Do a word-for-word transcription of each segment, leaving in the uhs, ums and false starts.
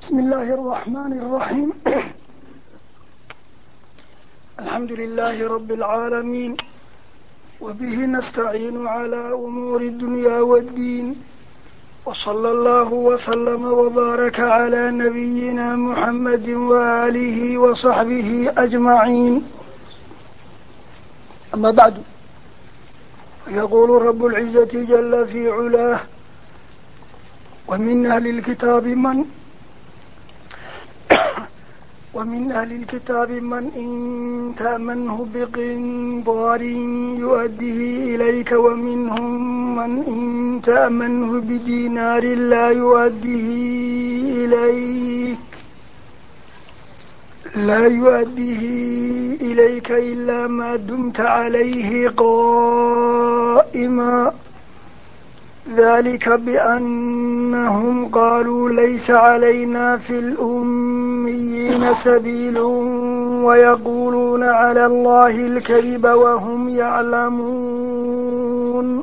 بسم الله الرحمن الرحيم الحمد لله رب العالمين وبه نستعين على أمور الدنيا والدين وصلى الله وسلم وبارك على نبينا محمد وآله وصحبه أجمعين. أما بعد، يقول رب العزة جل في علاه: ومن أهل الكتاب من ومن أهل الكتاب من إن تأمنه بقنطار يؤديه إليك ومنهم من إن تأمنه بدينار لا يؤديه إليك لا يؤديه إليك إلا ما دمت عليه قائما ذلك بأنهم قالوا ليس علينا في الأميين سبيل ويقولون على الله الكذب وهم يعلمون.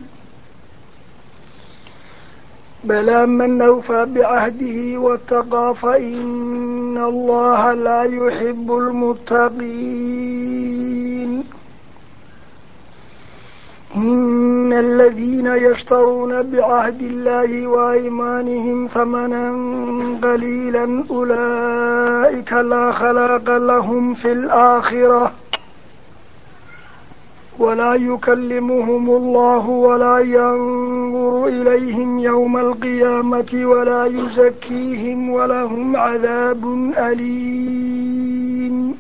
بلى من أوفى بعهده واتقى فإن الله لا يحب المتقين. إن الذين يشترون بعهد الله وأيمانهم ثمنا قليلا أولئك لا خلاق لهم في الآخرة ولا يكلمهم الله ولا ينظر إليهم يوم القيامة ولا يزكيهم ولهم عذاب أليم.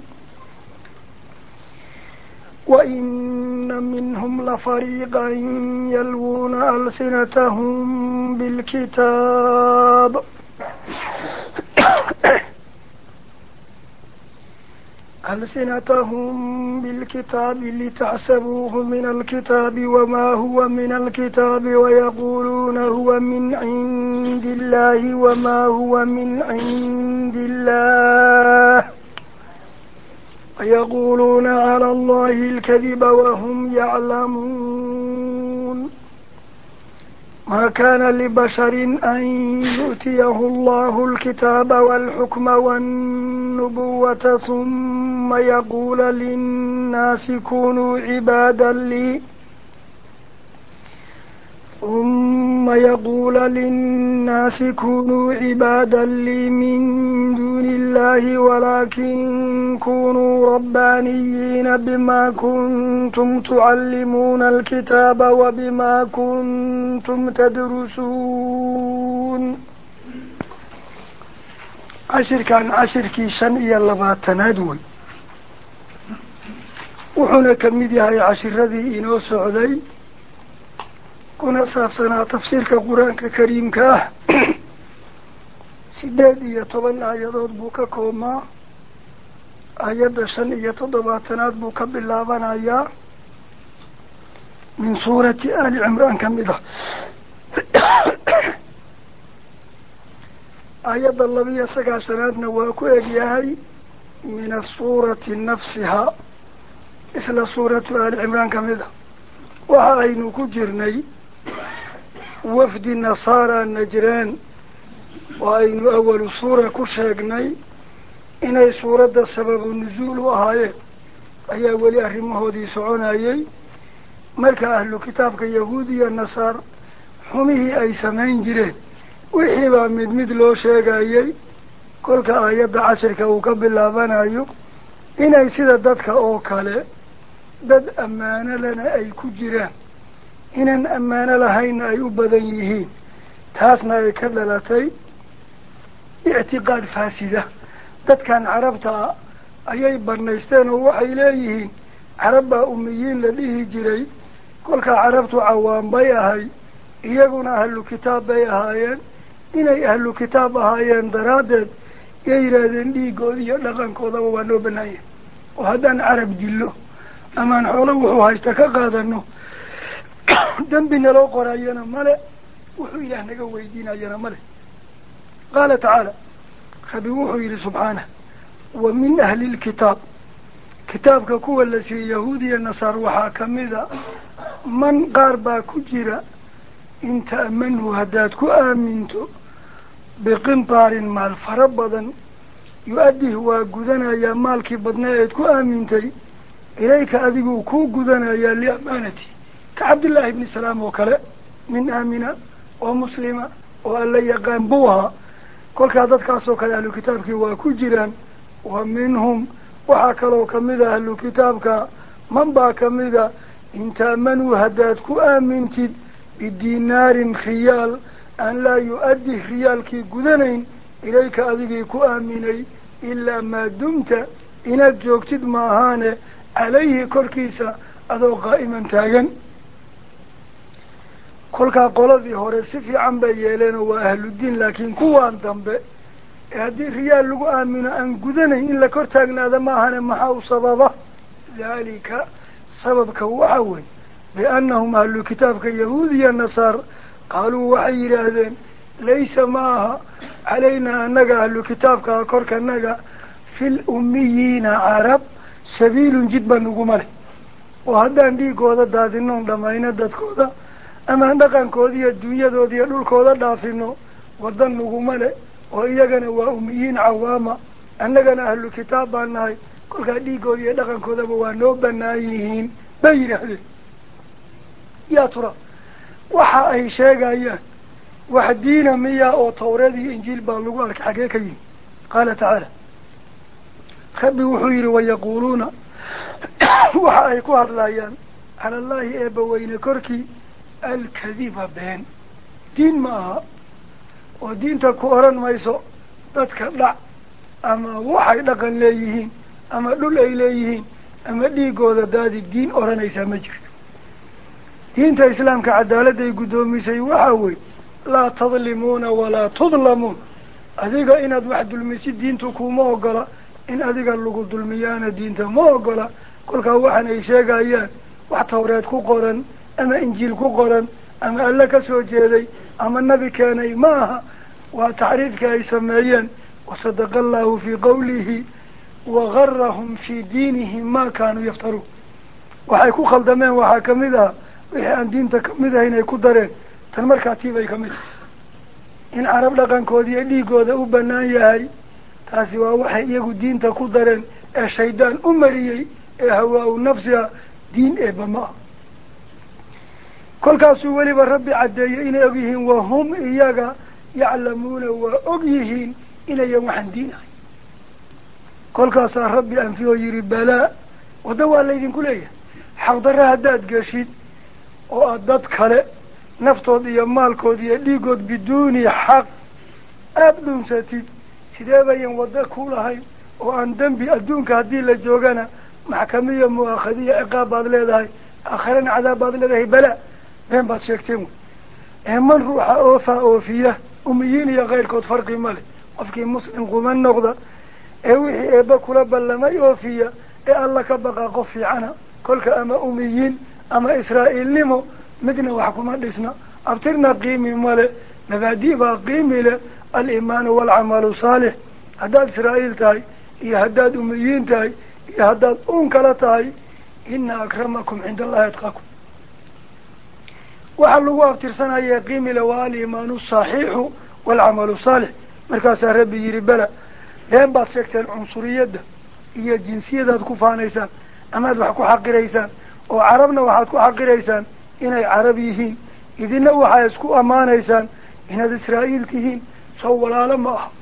وإن منهم لفريقا يلوون ألسنتهم بالكتاب ألسنتهم بالكتاب لتحسبوه من الكتاب وما هو من الكتاب ويقولون هو من عند الله وما هو من عند الله ويقولون على الله الكذب وهم يعلمون. ما كان لبشر أن يؤتيه الله الكتاب والحكم والنبوة ثم يقول للناس كونوا عبادا لي ثم يقول للناس كونوا عبادا لي من دون الله ولكن كونوا ربانيين بما كنتم تعلمون الكتاب وبما كنتم تدرسون. عشر كان عشر كي شن يلبات تنادوي وحنا كمدي هاي عشر ذي إنو سعودي كنا صافسنا تفسير كقرآن كريم كاه سيدادية طبعا آيات بوكا كوما آيات شن يتضباتنات بوكا باللابان آيات من سورة آل عمران كمدة آيات اللبية سقع سنات نواكو إليهي من السورة نفسها إسلا سورة آل عمران كمدة وعينو كجرني وفد النصارى النجران وأين أول سورة كشاقني إني سورة سبب النزول وهاي أي أولي أهرمه دي سعون أي مركا أهل كتابك يهودي النصار حميه أي سمين جرين وحيبا مد مد لو شاق أي كلك آيات عشرك وقبل لابان أيو إني سيدة دادك أوكالي dad ammaano lana ay ku jiraan inaan ammaano lahayn ay u badan yihiin taasna ay ka dhalatay i'tiqaad faasida. dadkan carabta ayay barnaysteen oo waxay leeyihiin carabba ummiyiin la dhihi jiray kolka carabtu cawaan bay ahay iyaguna ahlu kitaab bay ahaayeen inay ahlu kitaab ahaayeen daraadeed ay yiraahdeen dhiigooda iyo dhaqankooda waa noo banaayeen oo haddaan carab dillo أمان حوله وحو هايستا كقادنو دنبنا لو قراينا ملأ وحو إله نقوى يدينا ينا ملأ. قال تعالى خبي وحو إلي سبحانه: ومن أهل الكتاب كتابك كوى الذي يهودي النصار وحاكم ذا من قاربا كجرا إن تأمنه هداتك آمنتو biqintaarin maal fara badan yu-addih waa gudanayaa maalkii badnaa eed ku aamintay ilayka adiguu kuu gudanayaa liamaanati ka cabdillaahi ibni salaam oo kale nin aamina oo muslima oo alla yaqaan buu ahaa kolkaa dadkaasoo kale ahlu kitaabkii waa ku jiraan wa minhum waxaa kaloo kamid a ahlu kitaabka man baa kamida in taamanuu haddaad ku aamintid bidiinaarin riyaal aan laa yu-addih riyaalkii gudanayn ilayka adigii ku aaminay ilaa maa dumta inaad joogtid maahaane calayhi korkiisa adoo qaa'iman taagan kolkaa qoladii hore si fiican bay yeeleenoo waa ahludiin laakiin kuwaan dambe ee haddii riyaal lagu aamino aan gudanayn in la kor taagnaada maahane maxaa u sababa daalika sababka waxa wey biannahum ahlu kitaabka yahuudiya nasaar qaaluu waxay yidhaahdeen laysa ma aha calaynaa annaga ahlu kitaabkaa korkanaga fil ummiyiina carab sabiilun jid baa naguma leh oo haddaan dhiigooda daadinoon dhammayno dadkooda amaan dhaqankooda iyo dunyadooda iyo dhulkooda dhaafino waddan naguma leh oo iyagana waa ummiyiin cawaama annagana ahlu kitaab baan nahay kolkaa dhiigooda iyo dhaqankoodaba waa noo banaan yihiin bay yidhaahdeen yaa tura waxa ay sheegayaan wax diina miya oo tawreed iyo injiil baa lagu arkay xaggee ka yimi qaala tacaala rabbi wuxuu yidhi wayaquuluuna waxa ay ku hadlayaan cala allaahi eebbaweyne korkii alkadiba been diin ma aha oo diinta ku oran mayso dadka dhac ama waxay dhaqan leeyihiin ama dhul ay leeyihiin ama dhiigooda daadi diin oranaysaa ma jirto diinta islaamka cadaaladday guddoomisay waxaa wey laa tadlimuuna walaa tudlamuun adiga inaad wax dulmisid diintu kuma ogola in adiga lagu dulmiyaana diinta ma ogola kolkaa waxaan ay sheegayaan wax tawreed ku qoran ama injiil ku qoran ama alle ka soo jeeday ama nabi keenay ma aha waa taxriifkii ay sameeyeen wasadaqa allahu fii qawlihi wagarahum fii diinihim ma kaanuu yaftaruun waxay ku khaldameen waxaa kamid aha wixii aan diinta kamid ahayn ay ku dareen tan markaa tiibay kamid in carab dhaqankooda iyo dhiigooda u banaan yahay taasi waa waxay iyagu diinta ku dareen ee shaydaan u mariyey ee hawaa-u nafsiha diin eeba ma ah kolkaasuu weliba rabbi caddeeyey inay og yihiin wahum iyaga yaclamuuna waa og yihiin inayan waxaan diin ahay kolkaasaa rabbi anfiyoo yihi balaa wadda waa laydinku leeyahay xaqdarra haddaad geshid oo aad dad kale naftood iyo maalkood iyo dhiigood biduuni xaq aada dhunsatid sidee bayan wadda ku lahayn oo aan dembi adduunka haddii la joogana maxkamiya mu'aakhadiya ciqaab baad leedahay aakhirana cadaab baad leedahay balaa been baad sheegteen wey ee man ruuxa oofaa oofiya umiyiin iyo kayrkood farqi ma leh qofkii muslim kuma noqda ee wixii eebba kula ballamay oofiya ee alla ka baqa qof fiicana kolka ama umiyiin ama israa'iilnimo midna wax kuma dhisna abtirna qiimi male mabaadi' baa qiimi leh aliimaanu waalcamalu saalix haddaad israa'iil tahay iyo haddaad umiyiin tahay iyo haddaad uun kala tahay ina akramakum cinda allahi atqaakum waxaa lagu abtirsanaya qiimi le waa aliimaanu saxiixu waalcamalu saalix markaasaa rabbi yihi bela been baad sheegteen cunsuriyadda iyo jinsiyadaad ku faanaysaan amaad wax ku xaqiraysaan oo carabna waxaad ku xaqiraysaan inay carab yihiin idina waxaa isku ammaanaysaan inaad israa'iil tihiin soo walaalo ma aha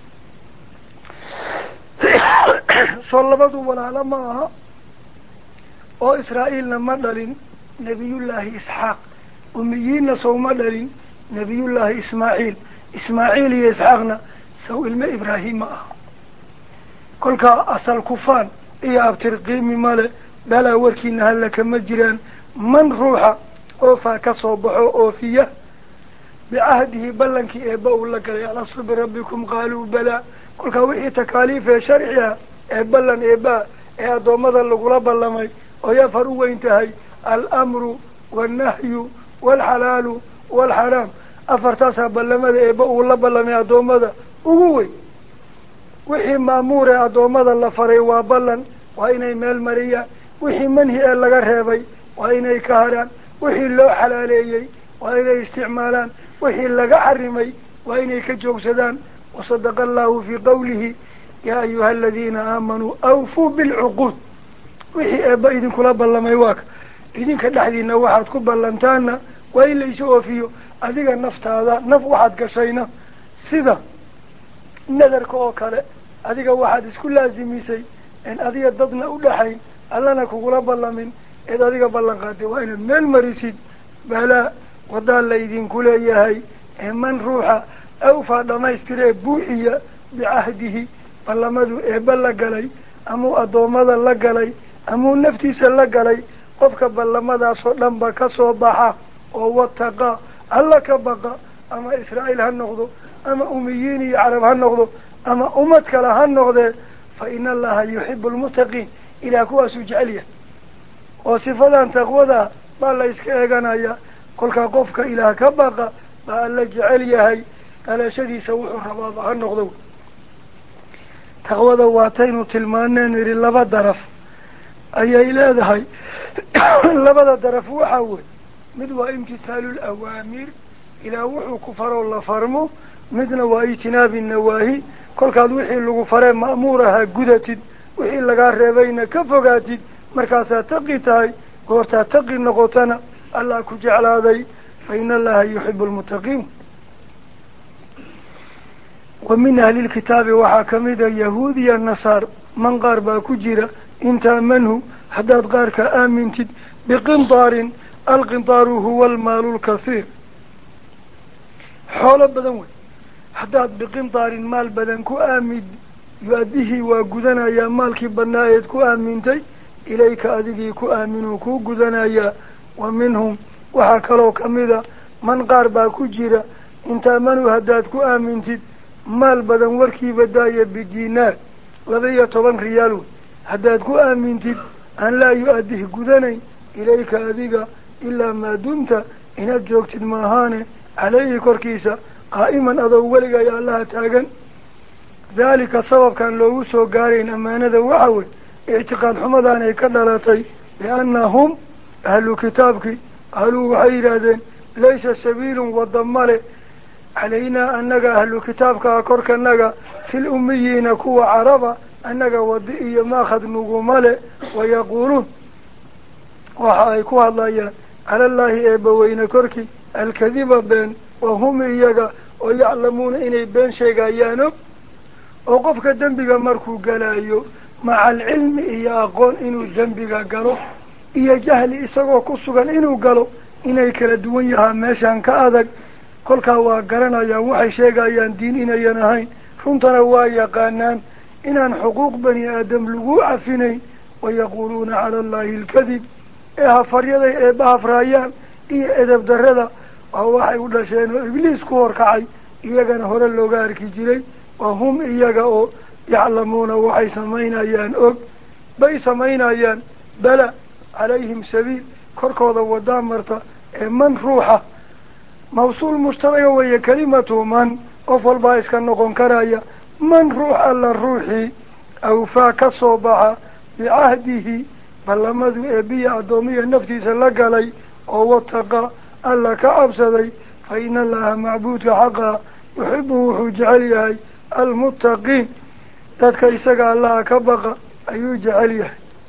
soo labadu walaalo ma aha oo israa'iilna ma dhalin nebiyullaahi isxaaq umiyiinna sow ma dhalin nebiyullaahi ismaaciil ismaaciil iyo isxaaqna sow ilmo ibraahim ma aha kolkaa asal kufaan iyo abtir qiimi male balaa warkiina halla kama jiraan man ruuxa oofaa ka soo baxo oofiya bicahdihi ballankii eebba uu la galay alaslu birabbikum qaaluu balaa kolkaa wixii takaaliif ee sharci ah ee ballan eebbaa ee addoommada lagula ballamay oy afar u weyn tahay alamru waalnahyu waalxalaalu waalxaraam afartaasaa ballamada eebba uu la ballamay addoommada ugu weyn wixii maamuur ee addoommada la faray waa ballan waa inay meel mariyaan wixii manhi ee laga reebay waa inay ka haraan wixii loo xalaaleeyey waa inay isticmaalaan wixii laga xarimay waa inay ka joogsadaan وصدق الله في قوله يا أيها الذين آمنوا أوفوا بالعقود وحي أبا إذن كلا بلما يواك إذن كالحدين واحد كبلنتانا وإن ليسوا فيه أذيك النفط هذا نف واحد كشينا سيدا نذر كوكالة أذيك واحد اسكول لازم يسي إن أذيك ضدنا أولحين ألنا كلا بلمن إذا أذيك بلنقاتي وإن من المريسيد بلا ودال إذن كلا يهي من روحه أوفى لما يستري بوحية بعهده بلمدو إبال لقلي أمو أدومادا لقلي أمو نفتيس لقلي قفك بلمدا صلن بكسو بحا وواتقا ألا كبقى أما إسرائيل هالنغضو أما أمييني عرب هالنغضو أما أمتك لهالنغضو فإن الله يحب المتقين إلى كواس جعليه وصفة تقوذا بالله إسكيغانا قلك قفك إلى كبقى بالله جعليه على شدي سوء الرباط هالنغضو تقوذا واتين تلمانين إلى اللبا درف أي إلى ذهي اللبا درف وحاول مدوى امتثال الأوامر إلى وحو كفر الله فرمه مدنا واجتناب النواهي كل كاد وحي اللي فرم مأمورها قدتد وحي اللي قاربين كفقاتد مركاسا تقيتاي قورتا تقي النقوتنا الله كجعل هذا فإن الله يحب المتقين ومن أهل الكتاب وحاكمد يهودي النصار من قاربا كجيرا انت منه حداد قارك آمنتد بقنطار القنطار هو المال الكثير حول بدنوي حداد بقنطار المال بدن كو آمد يؤديه وقدنا يا مالك بنايت كو آمنتي إليك أدقي كو آمنوا كو قدنا يا ومنهم وحاكلو كمدا من قاربا كجيرا انت منه حداد كو آمنتد مال بدن وركي بداية بدينار لذي طبان ريالو حداد كو آمنتد أن لا يؤديه قدني إليك أدقى إلا ما دمت إن أجوكت الماهانة عليه كوركيسا قائما أضولك يا الله تاقن ذلك السبب كان لو سو قارين أمانة وحوي اعتقاد حمدان يكدلتي لأنهم أهل كتابك قالوا وحيرادين ليس سبيل وضمال علينا أنك أهل كتابك كورك أنك في الأميين كو عربا أنك ودئي ماخذ نقومال ويقولون وحايكوا الله على الله إبوين كوركي الكذب بين وهم إياك ويعلمون إني بين شيء يانب وقفك الدنبك مركو قلايو مع العلم إيا أقول إنو الدنبك قالوا إيا جهل إساقو كسوغا إنو قالوا إني كالدوانيها ماشان كأذك كل كوا قرنا يا وحي شيء يان دين إنا ينهين فانتنا وايا قانان إنان حقوق بني آدم لقوع فيني ويقولون على الله الكذب إيها فريضي إيبها فرايان إيا إدب درده وهو يقول شيء إبليس كور كعي إيانا هو اللوغار كجري وهم إيانا يعلمون وحي سمينا يان أب بي سمينا يان بلا عليهم سبيل كركوضا ودامرتا من روحه موصول مشترك وهي كلمة من أفضل بايس كان نقون كرايا من روح الله الروحي أو فاك صوبها بعهده بل لما ذو إبيا أدومية نفتي سلق لي أو واتقى الله كعبسدي فإن الله معبود حقا يحبه جعليه المتقين ذاتك إساق الله كبقى أيو جعليه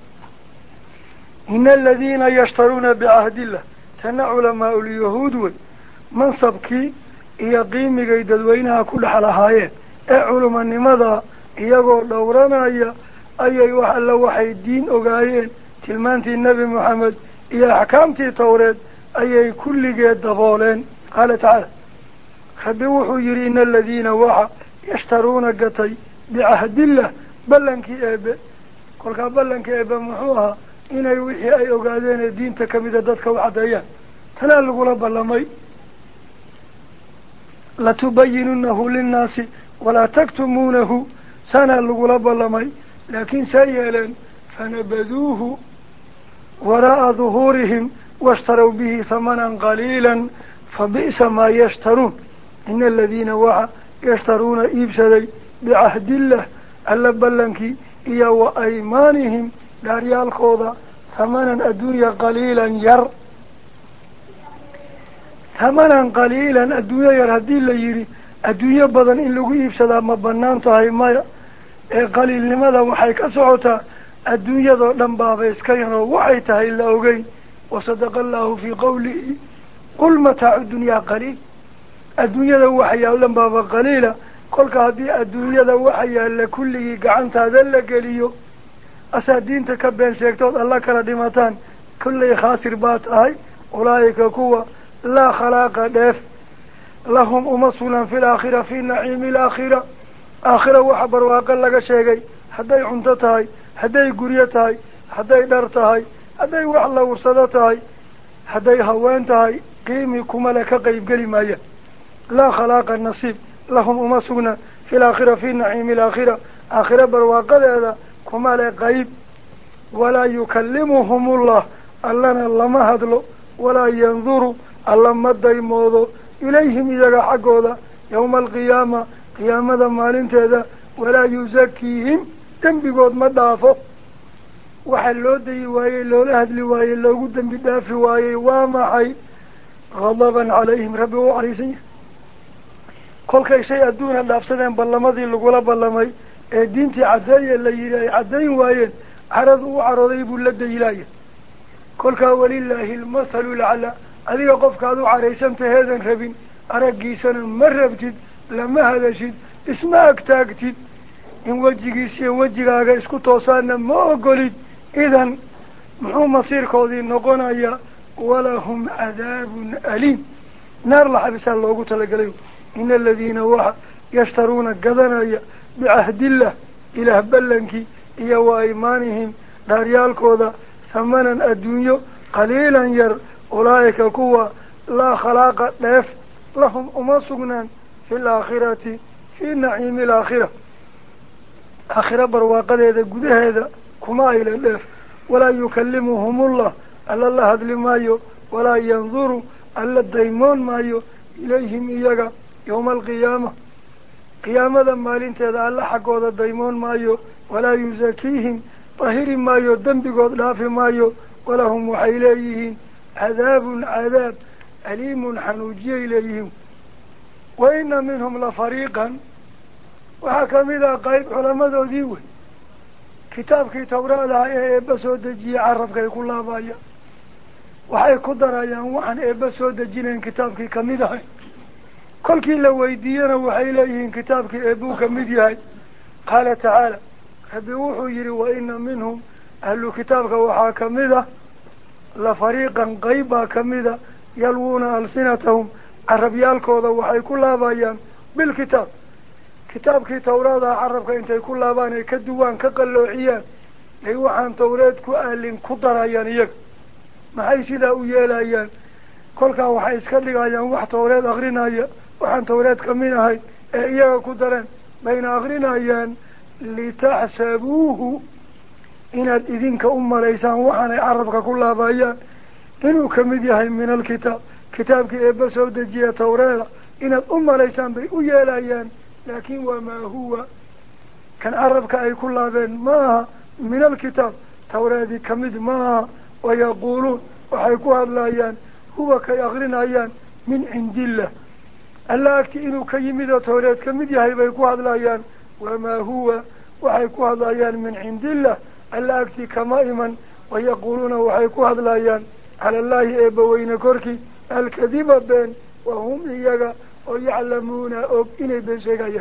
إن الذين يشترون بعهد الله تنع علماء اليهود منصبكي يقيم قيدوينها كل حلهايين علماء لماذا يقول دورنا أي أي وحل وحي الدين أقايين تلمانتي النبي محمد إيا حكامتي توريد أي كل قيد دبولين قال تعالى خبوحوا يرين الذين وحا يشترون قطي بعهد الله بلنك إيبا قلت بلنك إيبا محوها إنا يوحي أي أقادين الدين تكمد دادك وحديان تنالقوا لبلمي لتبيننه للناس ولا تكتمونه سنالقوا لبلمي لكن سيئلا فنبذوه وراء ظهورهم واشتروا به ثمنا قليلا فبئس ما يشترون إن الذين وعى يشترون إبسدي بعهد الله ألا بلنكي إيا وأيمانهم داريال خوضة ثمنا الدنيا قليلا ير ثمنا قليلا الدنيا ير هدي اللي يري الدنيا بدن إن لقوا يفسد ما بنان تهاي ما قليل لماذا وحي كسعوتا الدنيا ذو لنبابا يسكين وحي تهاي الله وقين وصدق الله في قوله قل متاع الدنيا قليل الدنيا ذو وحي لنبابا قليلا قل كهدي الدنيا ذو وحي لكله قعنت هذا لقليو أسادين تكبين شيكتوت الله كردمتان كل خاسر بات هاي أولئك كوا لا خلاق دف لهم أمصنا في الآخرة في النعيم الآخرة آخرة وحبر واقل لك شيء حدي عنتتهاي حدي قريتهاي حدي درتهاي حدي وحلا ورصدتهاي حدي هوانتهاي قيمي كمالك قيب قلمايا لا خلاق النصيب لهم أمصنا في الآخرة في النعيم الآخرة آخرة برواقل هذا كمالك قيب ولا يكلمهم الله ألنا لما هدلو ولا ينظروا ألا مدى موضو إليهم إذا حقوا يوم القيامة قيامة مالين تهذا ولا يزكيهم تنبقود مدافو وحلو دي واي لو لهدلي واي لو قدن بدافي واي وامحي غضبا عليهم ربي وعليسي كل كي شيء أدونا لأفسدين بلمضي لقولا بلمي دينتي عدايا اللي يري عدايا واي عرضوا عرضيبوا لدي إلهي كل ولله المثل الأعلى أذيك قفك هذا عريسان تهذا ربين أرقي سنة مرة بتد لما هذا شد اسمعك تاكتد إن وجهي سي وجهك اسكو توصلنا ما أقولد إذن محو مصير كوذي نقونا ولهم عذاب أليم نار لحبس الله قلت لك ليه إن الذين وحا يشترون قدنا بعهد الله إله بلنكي إيا وإيمانهم داريال كوذا ثمنا الدنيا قليلا ير أولئك كوا لا خلاق نف لهم أمسقنا في الآخرة في نعيم الآخرة آخرة برواقد هذا قد هذا كما إلى النف ولا يكلمهم الله ألا الله هذل مايو ولا ينظروا ألا الديمون مايو إليهم إياك يوم القيامة قيامة مالين تهذا ألا حقود الديمون مايو ولا يزكيهم طهير مايو دنبقود لافي مايو ولهم وحيليهم عذاب عذاب أليم حنوجي إليهم وإن منهم لفريقا وحكم إذا قيب علماء ذيوه كتاب كي توراة لها إبسو دجي عرف كي كل الله بايا وحي قدر أيام وحن إبسو دجينين كتاب كي كميدهاي كل كي لو ويدينا وحيليهم كتاب كي إبو كميدهاي قال تعالى خبيوحوا يري وإن منهم أهل كتابك وحا كميده لفريقا قيبا كميدا يلوون ألسنتهم عربيالكوذا وحي كلها بايان بالكتاب كتاب كي توراة عربك انتي كلها باني كدوان كقلوعيان يوحان توراتكو أهلين كدر ايان يك ما حيث لا أيالا ايان كلها وحي اسكاليك ايان وح توراة أغرين ايان وحان توراة كمين هاي اياك كدران بين أغرين ايان لتحسبوه inaad idinka u malaysaan waxaanay carabka ku laabayaan inuu ka mid yahay min alkitaab kitaabkii eebba soo dejiya tawreeda inaad u malaysaan bay u yeelayaan laakiin wamaa huwa kan carabka ay ku laabeen maaha min alkitaab tawreedii ka mid maaha wayaquuluun waxay ku hadlayaan huwa kay akrinayaan min cindillah alla agti inuu ka yimid oo tawreed ka mid yahay bay ku hadlayaan wamaa huwa waxay ku hadlayaan min cindillah alla agti kama iman ويقولون وحيكو هذلايان على الله إبوين كوركي الكذب بين وهم إياغا ويعلمون أوب إني بين شيئا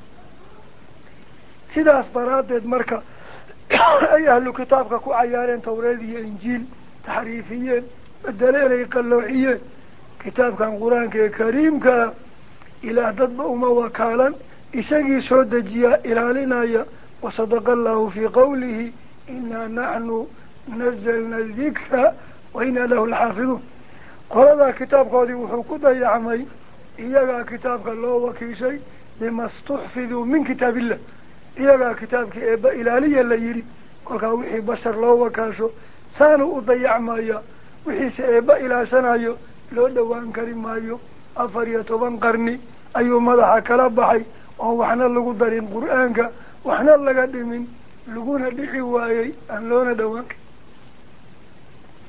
سيدا أصدرات مركا أي أهل كتابك كو عيارين توريدي إنجيل تحريفيين الدليل يقلوعيين كتاب كان قرآن كريم كا إلى تطبع موكالا إساقي سود جيا إلى لنايا وصدق الله في قوله إنا نحن نزلنا الذكر وإنا له الحافظون قال هذا كتاب قادي وحكودا يا عمي إياقا كتابك الله وكيشي لما استحفظوا من كتاب الله إياقا كتابك إبا إلاليا اللي يري قال وحي بشر الله وكاشو سانو أضيع مايا وحي سيبا إلى سنايو لو دوان كريم مايو أفريا طبان قرني أيو مدحا كلابحي وحنا لغو دارين قرآنك وحنا لغدمين لغونا لحوايي أن لونا دوانك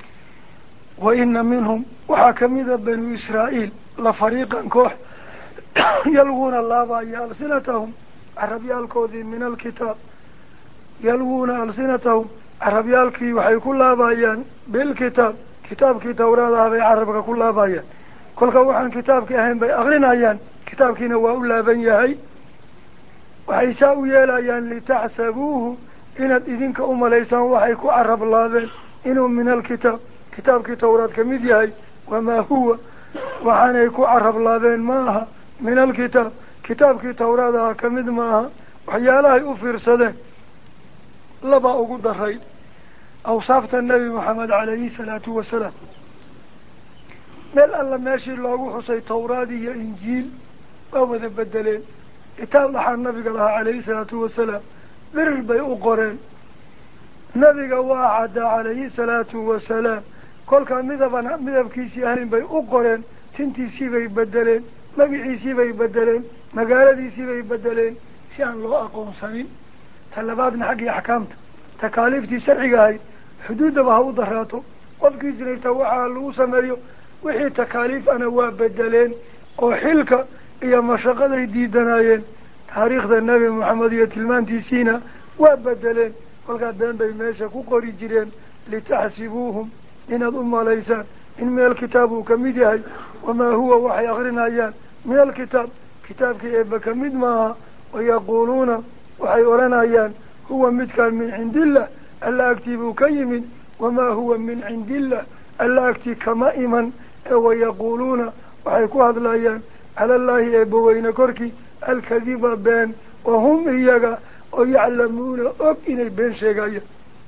وإن منهم وحكمذا بنو إسرائيل لفريقا كوح yalwuuna laabaya alsinatahum carabyaalkoodii min alkitaab yalwuuna alsinatahum carabyaalkii waxay ku laabayaan bilkitaab kitaabkii tawraadaha bay carabka ku laabayaan kolka waxaan kitaabkii ahayn bay akrinayaan kitaabkiina waa u laaban yahay waxay saa u yeelayaan litaxsabuuhu inaad idinka u malaysaan waxay ku carab laabeen inuu min alkitaab kitaabkii tawraad ka mid yahay wamaa huwa waxaanay ku carab laabeen maaha min alkitaab kitaabkii tawraadaha ka mid maaha waxyaalahay u fiirsadeen labaa ugu daray awsaafta nebi moxamed calayhi salaatu wasalaam meel alla meeshii loogu xusay tawraad iyo injiil waa wada bedeleen kitaab dhaxaa nabiga lahaa calayhi salaatu wasalaam birir bay u qoreen nabiga waa caddaa calayhi salaatu wasalaam kolkaa midabana midabkiisii ahayn bay u qoreen tintiisii bay bedeleen magiciisii bay bedeleen magaaladiisii bay bedeleen si aan loo aqoonsanin talabaadna xaggii axkaamta takaaliiftii sharciga ahayd xuduuddaba ha u daraato qofkii sinaysta waxaa lagu sameeyo wixii takaaliif ana waa bedeleen oo xilka iyo mashaqaday diidanaayeen taariikhda nebi moxamed iyo tilmaantiisiina waa bedeleen kolkaa been bay meesha ku qori jireen litaxsibuuhum inaad u malaysaan in min alkitaab uu ka mid yahay wamaa huwa waxay akrinayaan min alkitaab kitaabkii eeba ka mid maaha wayaquuluuna waxay odhanayaan huwa midkaan min cindillah alla agtii buu ka yimid wamaa huwa min cindillah alla agtii kama iman ee wayaquuluuna waxay ku hadlayaan cala allaahi eebbaweyne korkii alkadiba been wahum iyaga oo yaclamuuna og inay been sheegayaan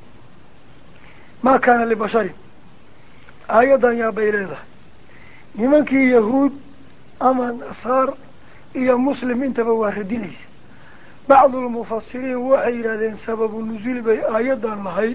maa kaana libasharin aayaddan yaa bay leedahay nimankii yahuud ama nasaar iyo muslim intaba waa radinaysa bacdulmufasiriin waxay yidhahdeen sababu nusuul bay aayaddan lahayd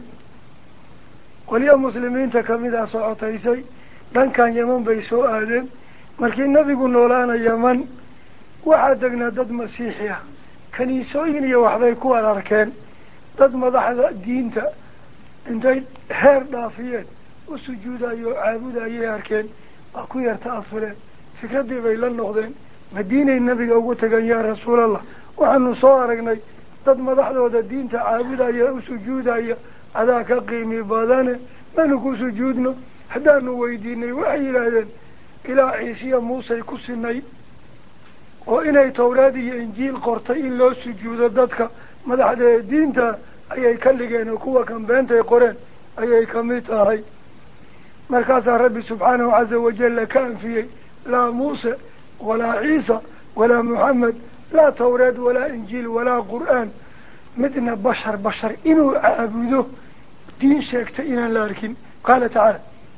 qolyo muslimiinta kamida socotaysay dhankan yeman bay soo aadeen markii nebigu noolaana yeman waxaa degnaa dad masiixi ah kaniisooyin iyo waxbay ku wada arkeen dad madaxda diinta intay heer dhaafiyeen u sujuudayo o caabudayay arkeen waa ku yar ta'asuleen fikraddii bay la noqdeen madiinay nebiga ugu tagan yaa rasuulallah waxaanu soo aragnay dad madaxdooda diinta caabudaya u sujuudaya adaa ka qiimi badane manu ku sujuudno haddaanu weydiinay waxay yidhaahdeen ilaa ciisiya muusey ku sinay oo inay tawraad iyo injiil qortay in loo sujuudo dadka madaxda ee diinta ayay ka dhigeen oo kuwa kan beentay qoreen ayay ka mid tahay markaasaa rabbi subxaanahu caza wajalla ka anfiyey laa muuse walaa ciisa walaa muxamed laa tawraad walaa injiil walaa qur'aan midna bashar bashar inuu caabudo diin sheegtay inaan la arkin qaala tacaala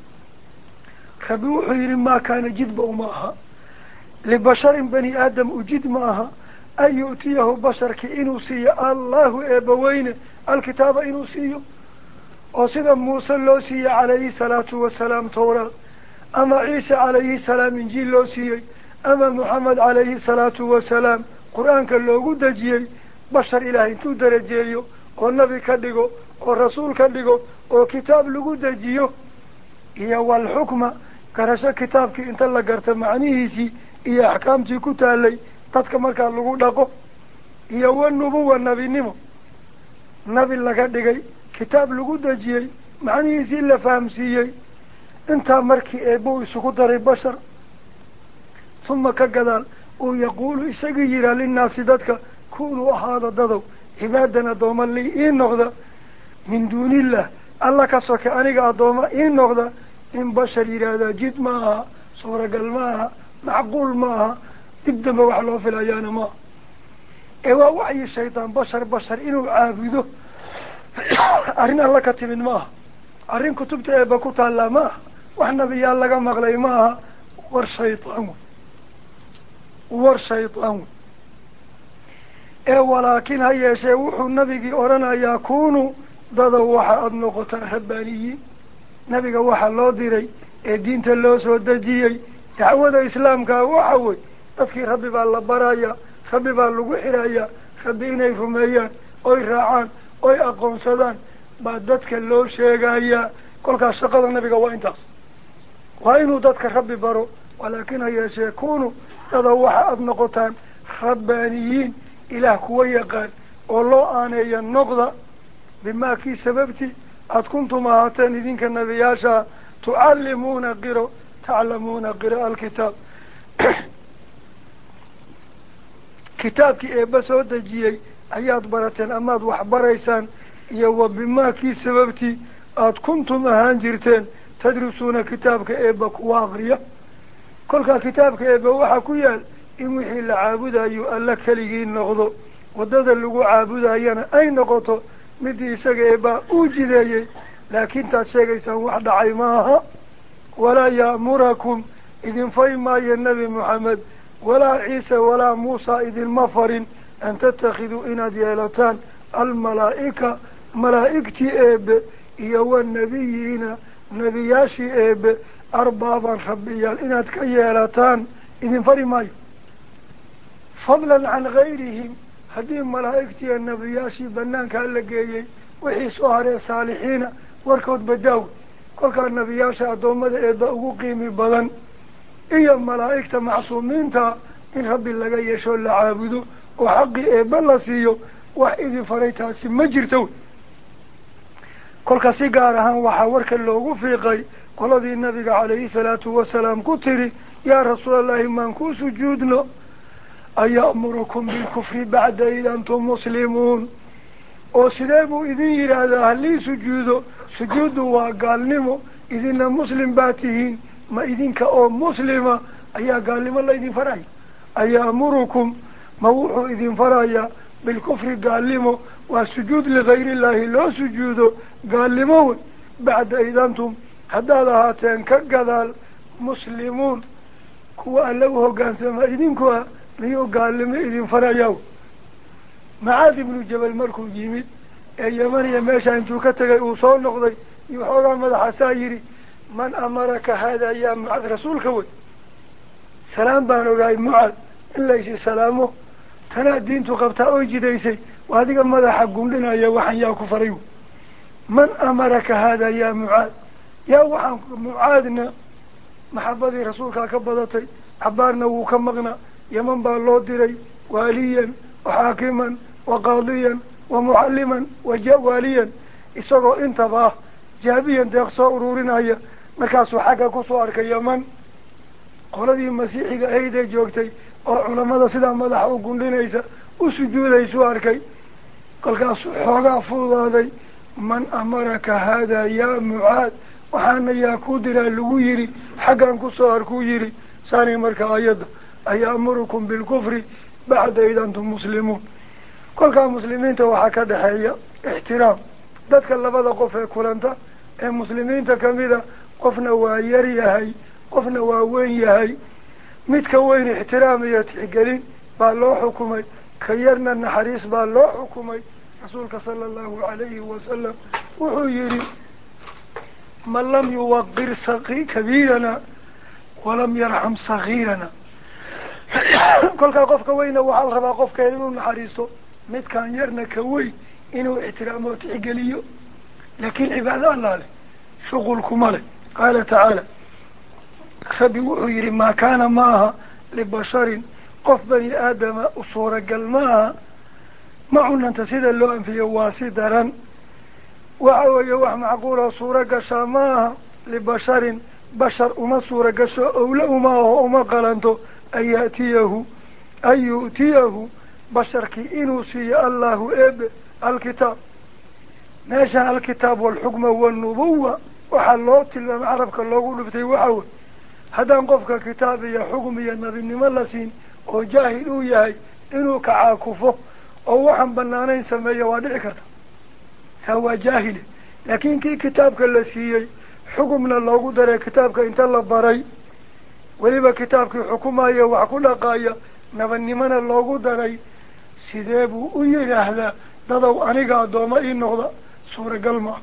rabbi wuxuu yidhi maa kaana jidba uma aha libasharin bani aadam ujid ma aha an yu'tiyahu basharki inuu siiyo allahu eebbaweyne alkitaaba inuu siiyo oo sida muuse loo siiyey calayhi salaatu wasalaam tawraad ama ciise calayhi salaam injiil loo siiyey ama moxamed calayhi salaatu wasalaam qur-aanka loogu dejiyey bashar ilaahay intuu darajeeyo oo nabi ka dhigo oo rasuul ka dhigo oo kitaab lagu dejiyo iyo walxukma garasho kitaabkii inta la garta macnihiisii iyo axkaamtii ku taalay dadka markaa lagu dhaqo iyo wanubuwa nabinimo nabi laga dhigay kitaab lagu dejiyey macnihiisii la fahamsiiyey intaa markii eebbuu isugu daray bashar uma ka gadaal uu yaquulu isagii yihaa linnaasi dadka kunuu ahaada dadow cibaadan addooma lii ii noqda min duuniillah alla ka soke aniga addooma ii noqda in bashar yidhaahdaa jid ma aha suuragal ma aha macquul ma aha dib dambe wax loo filayaana maaha ee waa waxyi shaydaan bashar bashar inuu caabudo arrin alla ka timid ma aha arrin kutubta eeba ku taallaa ma aha wax nabiyaal laga maqlay ma aha war shaydaan wey war shaydaan wey ee walaakin ha yeeshee wuxuu nabigii odhanayaa kunuu dadow waxa aada noqotaan rabbaaniyiin nabiga waxaa loo diray ee diinta loo soo dejiyey dacwada islaamkaa waxa wey dadkii rabbi baa la barayaa rabbi baa lagu xirayaa rabbi inay rumeeyaan oy raacaan oy aqoonsadaan baa dadka loo sheegayaa kolkaas shaqada nabiga waa intaas waa inuu dadka rabbi baro walaakin ha yeeshee kunuu dada waxa aada noqotaan rabbaaniyiin ilaah kuwa yaqaan oo loo aaneeya noqda bimaa kii sababti aada kuntum ahaateen idinka nebiyaashaa tucallimuuna qiro taclamuuna qira alkitaab kitaabkii eebba soo dejiyey ayaad barateen amaad wax baraysaan iyo wa bimaa kii sababtii aada kuntum ahaan jirteen tadrusuuna kitaabka eebba kuwa aqriya kolkaa kitaabka eebba waxaa ku yaal in wixii la caabudayo alla keligii noqdo waddada lagu caabudayana ay noqoto midii isaga eebbaa uu jideeyey laakiin taad sheegaysaan wax dhacay maaha walaa ya'murakum idin fari maayo nebi moxamed walaa ciise walaa muusa idinma farin an tattakhiduu inaad yeelataan almalaa'ika malaa'igtii eebe iyo wanabiyiina nebiyaashii eebe arbaaban rabbiyaal inaad ka yeelataan idin fari maayo fadlan can gayrihim haddii malaa'igtiiyo nebiyaashii banaankaa la geeyey wixii soo haree saalixiina warkood badaawi kolkaa nebiyaasha addoommada eebba ugu qiimi badan iyo malaa'igta macsuumiinta in rabbi laga yeesho la caabudo oo xaqii eebba la siiyo wax idin faray taasi ma jirto kolka si gaar ahaan waxaa warka loogu fiiqay qoladii nabiga calayhi salaatu wasalaam ku tiri yaa rasuulallaahi maan kuu sujuudno aya'murukum bilkufri bacda id antum muslimuun oo sidee buu idin yidhaahdaa halii sujuudo sujuuddu waa gaalnimo idinna muslim baa tihiin ma idinka oo muslima ayaa gaalnimo laydin faraya aya'murukum ma wuxuu idin farayaa bilkufri gaalnimo waa sujuud ligayri illaahi loo sujuudo gaalnimo wey bacda id antum haddaad ahaateen ka gadaal muslimuun kuwa alla u hoggaansama idinku ah miyuu gaalnimo idin farayaa macaad ibnu jabal markuu yimid ee yamaniya meesha intuu ka tegay uu soo noqday iyo waxoogaa madaxaasaa yidhi man amaraka haadaa yaa mucaad rasuulka wey salaam baan ogahay mucaad in laysi salaamo tanaa diintu qabtaa oo jidaysay waa adiga madaxa gundhinaya waxaan yaa ku faray man amaraka haadaa yaa mucaad yaa waxaan mucaadna maxabadii rasuulkaa ka badatay cabaarna wuu ka maqnaa yaman baa loo diray waaliyan waxaakiman wa qaadiyan wa mucalliman wa jawaaliyan isagoo intaba ah jaabiyan deeq soo ururinaya markaasuu xagga kusoo arkay yaman qoladii masiixiga ahaydee joogtay oo culamada sidaa madaxa u gundhinaysa u sujuudaysuu arkay kolkaasuu xoogaa fududaaday man amaraka haadaa yaa mucaad waxaana yaa ku diraa lagu yidhi xaggan kusoo arkuu yidhi saani marka ayadda aya'murukum bilkufri bacda id antum muslimuun kolkaa muslimiinta waxaa ka dhexeeya ixtiraam dadka labada qof ee kulanta ee muslimiinta kamida qofna waa yar yahay qofna waa weyn yahay midka weyn ixtiraam iyo tixgelin baa loo xukumay ka yarna naxariis baa loo xukumay rasuulka sala allahu calayhi wasalam wuxuu yidhi man lam yuwaqir kabiirana walam yarxam sagiirana kolkaa qofka weyna waxaa la rabaa qofkeeda inuu naxariisto midkaan yarna ka weyn inuu ixtiraamo o tixgeliyo laakiin cibaado allaa leh shuqulkuma leh qaala tacaala rabbi wuxuu yidhi maa kaana ma aha libasharin qof bani aadama u suuragal ma aha ma cunanta sida loo anfiyo waa si daran waxa weeye wax macquula suuro gashaa ma aha libasharin bashar uma suura gasho owla uma aho uma qalanto an ya'tiyahu an yu'tiyahu basharkii inuu siiyo allahu eebe alkitaab meesha alkitaab walxukma walnubuwa waxaa loo tilmaamay carabka loogu dhuftay waxa wey haddaan qofka kitaab iyo xukm iyo nabinimo la siin oo jaahil uu yahay inuu kacaakufo oo waxaan banaanayn sameeya waa dhici karta saa waa jaahile laakiin kii kitaabka la siiyey xukumna loogu daray kitaabka inta la baray weliba kitaabkii xukumaya wax ku dhaqaaya nabadnimona loogu daray sidee buu u yidhaahdaa dadow aniga addooma ii noqda suuragal maaha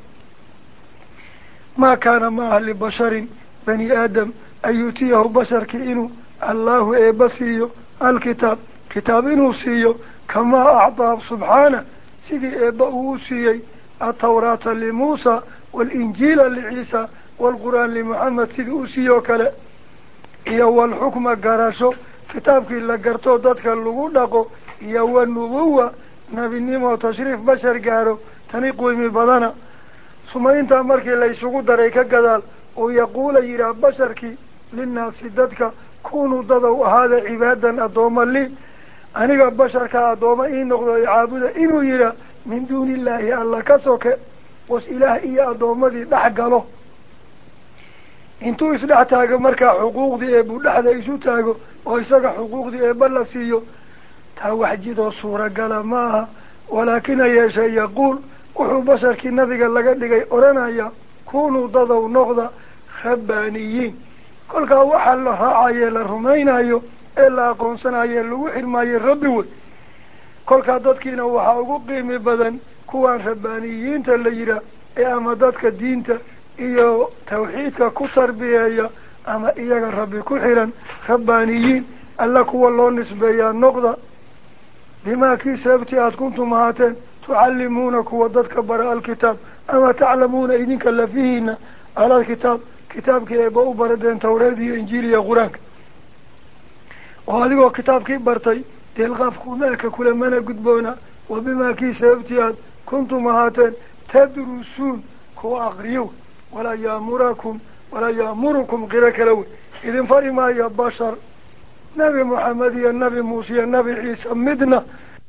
maa kaana maaha libasharin bani aadam an yuutiyahu basharkii inuu allahu eebba siiyo alkitaab kitaab inuu siiyo kamaa acdaa subxaana sidii eebba uu siiyey atawraata limuusa waalinjiila liciisa waalqur'aan limuxamed sidii uu siiyoo kale iyo walxukma garasho kitaabkii la gartoo dadka lagu dhaqo iyo wanubuwa nebinimo tashriif bashar gaaro tani qiimi badana suma intaa markii la isugu daray ka gadaal oo yaquula yidhaah basharkii linnaasi dadka kunuu dadow ahaada cibaadan addooma lii aniga basharka addooma ii noqdo i caabuda inuu yidhaah min duuni illaahi alla ka soke was ilaah iyo addoommadii dhex galo intuu isdhex taago markaa xuquuqdii eebuu dhexda isu taago oo isaga xuquuqdii eebba la siiyo taa wax jidoo suuragala ma aha walaakina yeeshe yaquul wuxuu basharkii nabiga laga dhigay odhanaya kunuu dadow noqda rabbaaniyiin kolkaa waxaa la raacaye la rumaynayo ee la aqoonsanaye lagu xirmaayo rabbi wey kolkaa dadkiina waxaa ugu qiimi badan kuwaan rabbaaniyiinta la yidhaah ee ama dadka diinta iyo tawxiidka ku tarbiyeeya ama iyaga rabbi ku xiran rabbaaniyiin alla kuwa loo nisbeeyaa noqda bimaa kii sababtii aada kuntum ahaateen tucallimuuna kuwa dadka bara alkitaab ama taclamuuna idinka lafihiina alakitaab kitaabkii eeba u baradeen tawreed iyo injiil iyo qur-aanka oo adigoo kitaabkii bartay deelqaafku meelka kule mana gudboona wa bimaa kii sababtii aad kuntum ahaateen tadrusuun kuwa aqriyow walaa yaamurakum walaa yaamurukum qiro kala wey idin fari maayo bashar nabi moxamed iyo nabi muuse iyo nabi ciise midna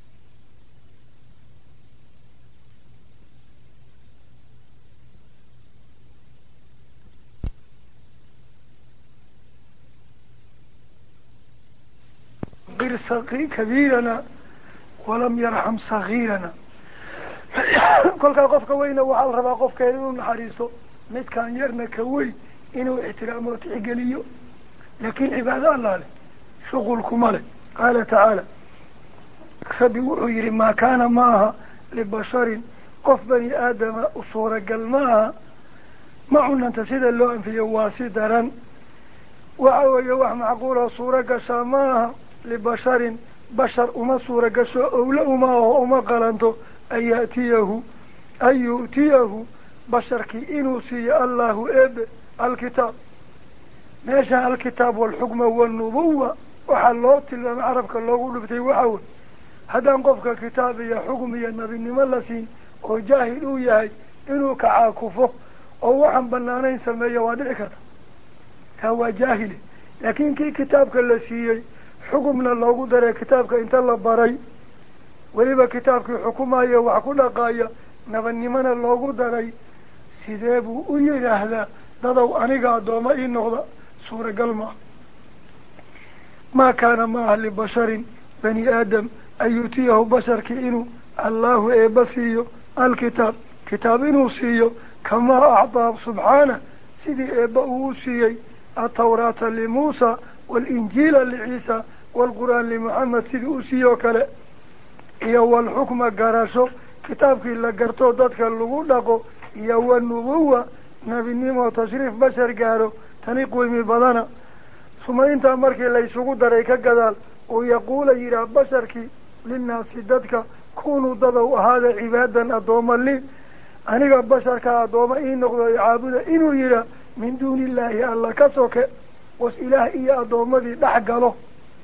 bir kabiirana walam yarxam sagiirana kolkaa qofka weyna waxaa la rabaa qofkeeda inuu naxariisto midkaan yarna ka weyn inuu ixtiraamo tixgeliyo laakiin cibaado allah leh shuqul kuma leh qaala tacaala rabbi wuxuu yidhi maa kaana ma aha libasharin qof bani aadama u suuragal ma aha ma cunanta sida loo anfiyo waa si daran waxa weeye wax macquula suuro gashaa ma aha libasharin bashar uma suura gasho owla uma aho uma qalanto an ya'tiyahu an yu'tiyahu basharkii inuu siiyo allahu eebe alkitaab meesha alkitaab walxukma wanubuwa waxaa loo tilmaamay carabka loogu dhiftay waxa wey haddaan qofka kitaab iyo xukm iyo nabinimo la siin oo jaahil uu yahay inuu kacaakufo oo waxaan banaanayn sameeyo waa dhici karta taa waa jaahile laakiin kii kitaabka la siiyey xukumna loogu daray kitaabka inta la baray weliba kitaabkii xukumaya wax ku dhaqaaya nabadnimona loogu daray sidee buu u yidhaahdaa dadow aniga addooma ii noqda suuragal maa maa kaana ma ah libasharin bani aadam an yu'tiyahu basharkii inuu allahu eebba siiyo alkitaab kitaab inuu siiyo kamaa acdaa subxaanah sidii eebba uu u siiyey atawraata limuusa waalinjiila liciisa waalqur'aan limuxamed sidii u siiyoo kale iyo walxukma garasho kitaabkii la gartoo dadka lagu dhaqo iyo wanubuwa nebinimo tashriif bashar gaaro tani qiimi badana suma intaa markii la isugu daray ka gadaal oo yaquula yidhaah basharkii linnaasi dadka kunuu dadow ahaada cibaadan addooma lii aniga basharka addooma ii noqdo i caabuda inuu yidhaah min duuni illaahi alla ka soke was ilaah iyo addoommadii dhex galo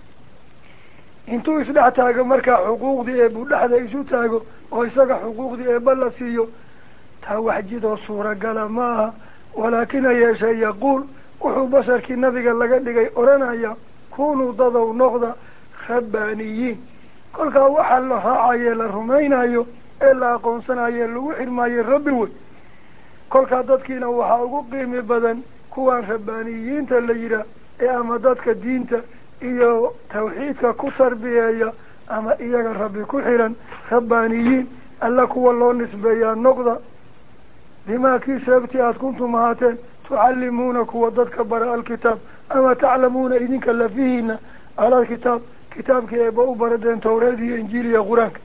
intuu isdhex taago markaa xuquuqdii eebuu dhexda isu taago oo isaga xuquuqdii eebba la siiyo taa wax jidoo suuragala ma aha walaakina yeeshe yaquul wuxuu basharkii nabiga laga dhigay odhanaya kunuu dadow noqda rabbaaniyiin kolkaa waxaa la raacaye la rumaynayo ee la aqoonsanaye lagu xirmaayo rabbi wey kolkaa dadkiina waxaa ugu qiimi badan kuwaan rabbaaniyiinta la yidhaah ee ama dadka diinta iyo tawxiidka ku tarbiyeeya ama iyaga rabbi ku xiran rabbaaniyiin alla kuwa loo nisbeeyaa noqda bimaa kii sababtii aada kuntum ahaateen tucallimuuna kuwa dadka bara alkitaab ama taclamuuna idinka lafihiina alakitaab kitaabkii eeba u baradeen tawreed iyo injiil iyo qur-aanka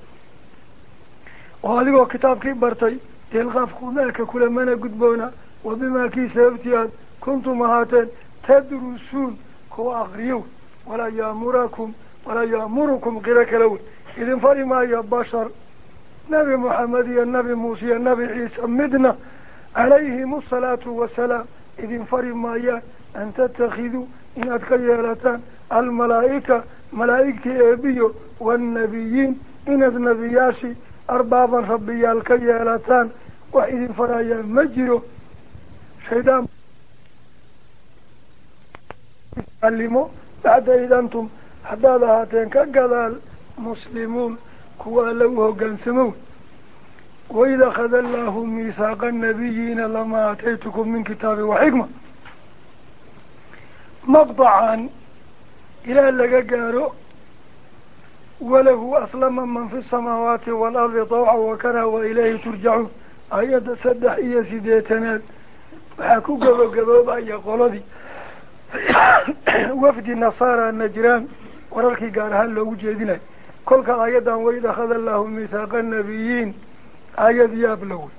oo adigoo kitaabkii bartay deelqaafku meelka kule mana gudboona wa bimaa kii sababtii aad kuntum ahaateen tadrusuun kuwa aqriyow walaa yaamurakum walaa yaamurukum qiro kala wey idin fari maayo bashar nabi moxamed iyo nabi muuse iyo nabi ciise midna calayhim asalaatu wasalaam idin fari maayaan an tattakhiduu inaad ka yeelataan almalaa'ika malaa'igtii eebiyo waannabiyiin inaad nebiyaashii arbaaban rabbiyaal ka yeelataan wax idin farayaa ma jiro shaydaan alimo bacda id antum haddaad ahaateen ka gadaal muslimuun kuwa alla u hoggaansamo waid akhada allaahu miihaaqa annabiyiina lamaa aataytukum min kitaabi wa xikma maqdacan ilaa laga gaaro walahu aslama man fi samaawaati waalardi tawcan wa karaha wa ilayhi turjacuun ayadda saddex iyo sideetanaad waxaa ku gabagaboobaya qoladii wafdi nasaara najraan wararkii gaar ahaan loogu jeedinayo kolka ayadan waid akhada allaahu miihaaqa annabiyiin aayad yaab la wey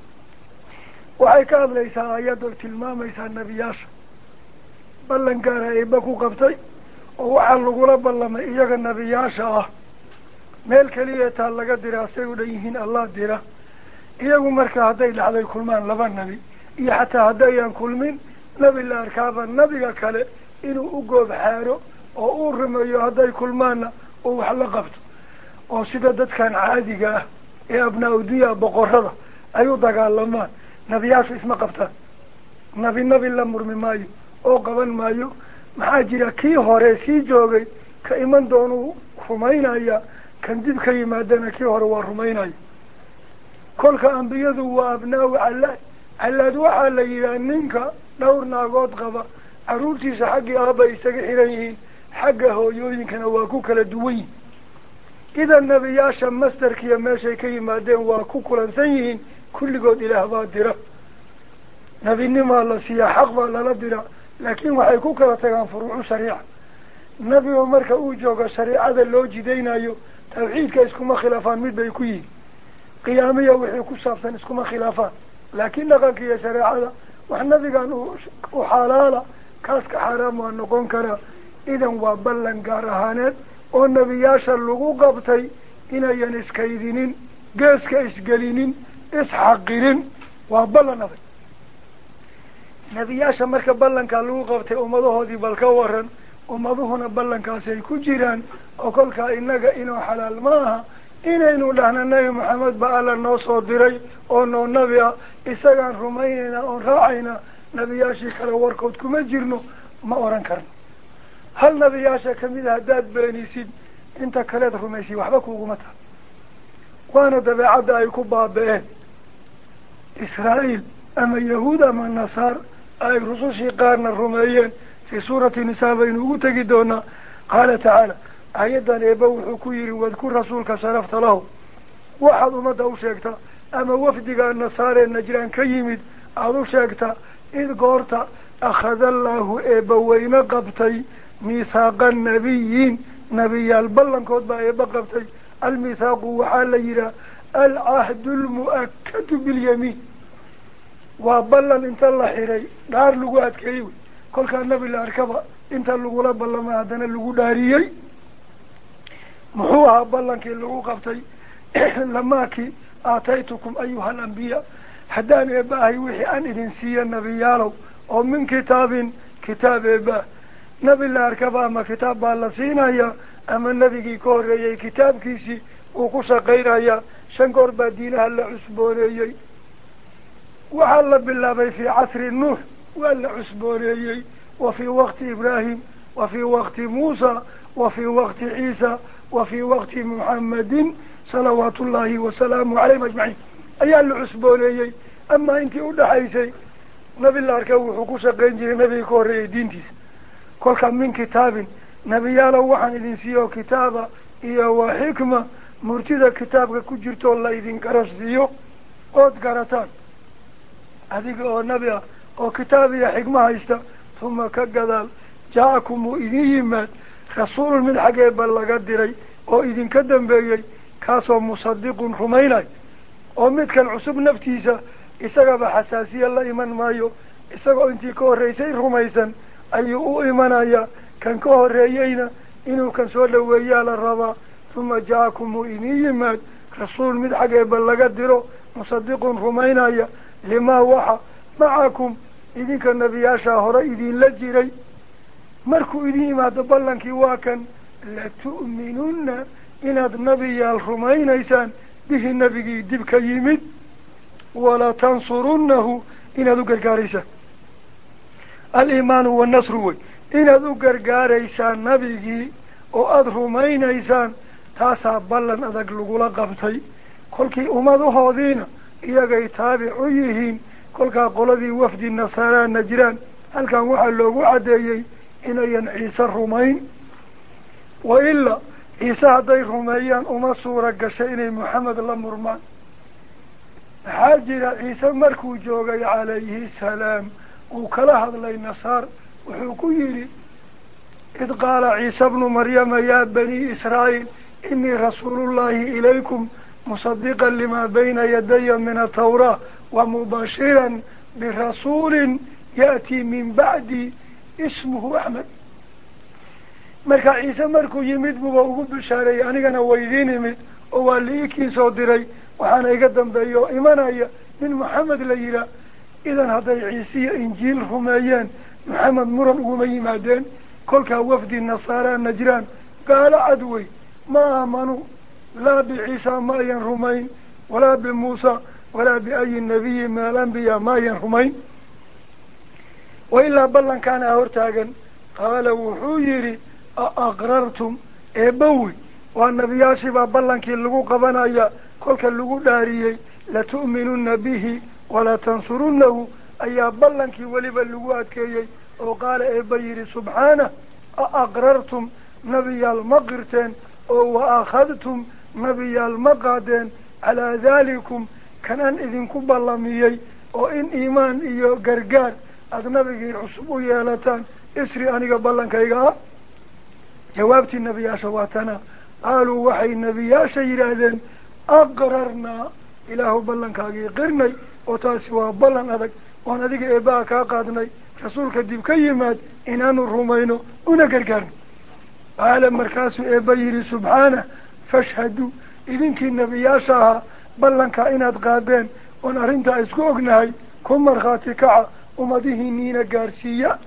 waxay ka hadlaysaa ayadoo tilmaamaysaa nebiyaasha ballan gaara eeba ku qabtay oo waxaa lagula ballamay iyaga nebiyaasha ah meel keliya taa laga dira say u dhan yihiin allah dira iyagu marka hadday dhacday kulmaan laba nebi iyo xataa haddayaan kulmin nebi la arkaaba nebiga kale inuu u goob xaaro oo uu rumeeyo hadday kulmaanna uu wax la qabto oo sida dadkan caadiga ah ee abnaa-u dunya boqorrada ay u dagaalamaan nebiyaashu isma qabtaan nebi nebi la murmi maayo oo qaban maayo maxaa jira kii hore sii joogay ka iman doonuu rumaynaya kan dib ka yimaadana kii hore waa rumaynaya kolka ambiyadu waa abnaa-u callaad callaad waxaa la yidhaha ninka dhowr naagood qaba carruurtiisa xaggii aabay isaga xiran yihiin xagga hooyooyinkana waa ku kala duwan yihin idan nebiyaasha mastarkiiya meeshay ka yimaadeen waa ku kulansan yihiin kulligood ilaah baa dira nebinimaa la siiyaa xaq baa lala dira laakiin waxay ku kala tagaan furuucu shariica nebigu marka uu joogo shariicada loo jidaynayo tawxiidka iskuma khilaafaan mid bay ku yihin qiyaamiya wixii ku saabsan iskuma khilaafaan laakiin dhaqanka iyo shareecada wax nabigan u xalaala kaaska xaaraam waa noqon karaa idan waa ballan gaar ahaaneed oo nebiyaasha lagu qabtay inayan iskaydinin geeska isgelinin isxaqirin waa ballan adag nebiyaasha marka ballankaa lagu qabtay ummadahoodii bal ka waran ummaduhuna ballankaasay ku jiraan oo kolkaa innaga inuu xalaal ma aha inaynu dhahna nebi maxamed ba alla noo soo diray oo noo nebi ah isagaan rumaynaynaa oon raacaynaa nebiyaashii kale warkood kuma jirno ma oran karno hal nebiyaasha kamid a haddaad beenisid inta kaleed rumaysid waxba kuuguma taha waana dabeecadda ay ku baaba-een israa'iil ama yahuud ama nasaar ay rusushii qaarna rumeeyeen fii suurati nisaa baynu ugu tegi doonaa qaala tacaala aayaddan eeba wuxuu ku yidhi wadkur rasuulka sharafta lahu waxaad ummadda u sheegtaa ama wafdiga nasaaree najraan ka yimid aada u sheegtaa id goorta akhada allaahu eeba weyne qabtay miihaaqa nabiyiin nebiyaal ballankood baa eeba qabtay almithaaqu waxaa la yidhaha alcahdu lmu'akadu bilyamiin waa ballan inta la xiray dhaar lagu adkeeyey wey kolkaa nebi la arkaba inta lagula ballama haddana lagu dhaariyey muxuu ahaa ballankii lagu qabtay lamaakii aataytukum ayuha alambiyaa haddaan eeba ahay wixii aan idin siiya nebiyaalow oo min kitaabin kitaab eeba nebi la arkaba ama kitaab baa la siinaya ama nebigii ka horreeyey kitaabkiisii uu ku shaqaynayaa shan goor baa diinaha la cusbooneeyey waxaa la bilaabay fii casri nuux waa la cusbooneeyey wa fii waqti ibraahim wa fii waqti muusa wa fii waqti ciisa wa fii waqti muxammadin salawaatu ullaahi wasalaamu calayhim ajmaciin ayaa la cusbooneeyey amaa intii udhaxaysay nebi la arka wuxuu ku shaqayn jiray nebigii ka horreeyey diintiisa kolka min kitaabin nebiyaalow waxaan idin siiyo kitaaba iyo waa xikma murtida kitaabka ku jirtoo la idin garas siiyo ood garataan adiga oo nebi ah oo kitaab iyo xikma haysta tuma ka gadaal jaa-akum uu idin yimaad rasuulun mid xaggeeba laga diray oo idinka dambeeyey kaasoo musadiqun rumaynay oo midkan cusub naftiisa isagaba xasaasiya la iman maayo isagoo intii ka horreysay rumaysan ayuu u imanayaa kan ka horreeyeyna inuu kan soo dhaweeyaa la rabaa tuma jaa-akum uu idin yimaad rasuul mid xaggeeba laga diro musadiqun rumaynaya limaa waxa macakum idinka nebiyaashaa hore idinla jiray markuu idin yimaado ballankii waa kan latu'minunna inaad nebiyaal rumaynaysaan bihi nebigii dib ka yimid walatansurunnahu inaad u gargaaraysaan aliimaanu wannasru wey inaad u gargaaraysaan nebigii oo aada rumaynaysaan taasaa ballan adag lagula qabtay kolkii ummadahoodiina iyagay taabic u yihiin kolkaa qoladii wafdi nasaara najraan halkan waxaa loogu caddeeyey inayan ciise rumayn wa ilaa ciise hadday rumeeyaan uma suura gashay inay moxamed la murmaan maxaa jira ciise markuu joogay calayhi salaam uu kala hadlay nasaar wuxuu ku yidhi id qaala ciise bnu maryama yaa banii israa'iil inii rasuulullaahi ilaykum musadiqan limaa bayna yadaya min atawraa wa mubashiran birasuulin ya'tii min bacdi ismuhu axmed marka ciise markuu yimid buuba ugu bishaareeyey anigana waydiin imid oo waa liikiin soo diray waxaana iga dambeeya oo imanaya nin maxamed la yihaa idan hadday ciisiyo injiil rumeeyeen maxamed muran uguma yimaadeen kolkaa wafdi nasaara najraan gaalo cad wey ma aamanu laa biciisa ma ayan rumayn walaa bimuusa walaa biayi nabiyi min alambiyaa ma ayan rumayn wa ilaa ballankaana hortaagan qaala wuxuu yidhi aaqrartum eebbawi waa nebiyaashii baa ballankii lagu qabanaya kolka lagu dhaariyey latu'minunna bihi walatansurunnahu ayaa ballankii weliba lagu adkeeyey oo qaala eebba yidhi subxaanah aaqrartum nebiyaal ma qirteen oo wa akhadtum nebiyaal ma qaadeen calaa daalikum kanaan idinku ballamiyey oo in iimaan iyo gargaar aada nabigii cusub u yeelataan isri aniga ballankayga ah jawaabtii nebiyaasha waa tana qaaluu waxay nebiyaasha yidhaahdeen aqrarnaa ilaahu ballankaagii qirnay oo taasi waa ballan adag oon adiga eebbaha kaa qaadnay rasuulka dib ka yimaad inaanu rumayno una gargaarno qaala markaasuu eebba yidhi subxaanah fashhaduu idinkii nebiyaasha ahaa ballankaa inaad qaadeen oon arrintaa isku ognahay ku markhaati kaca ummadihiiniina gaarsiiya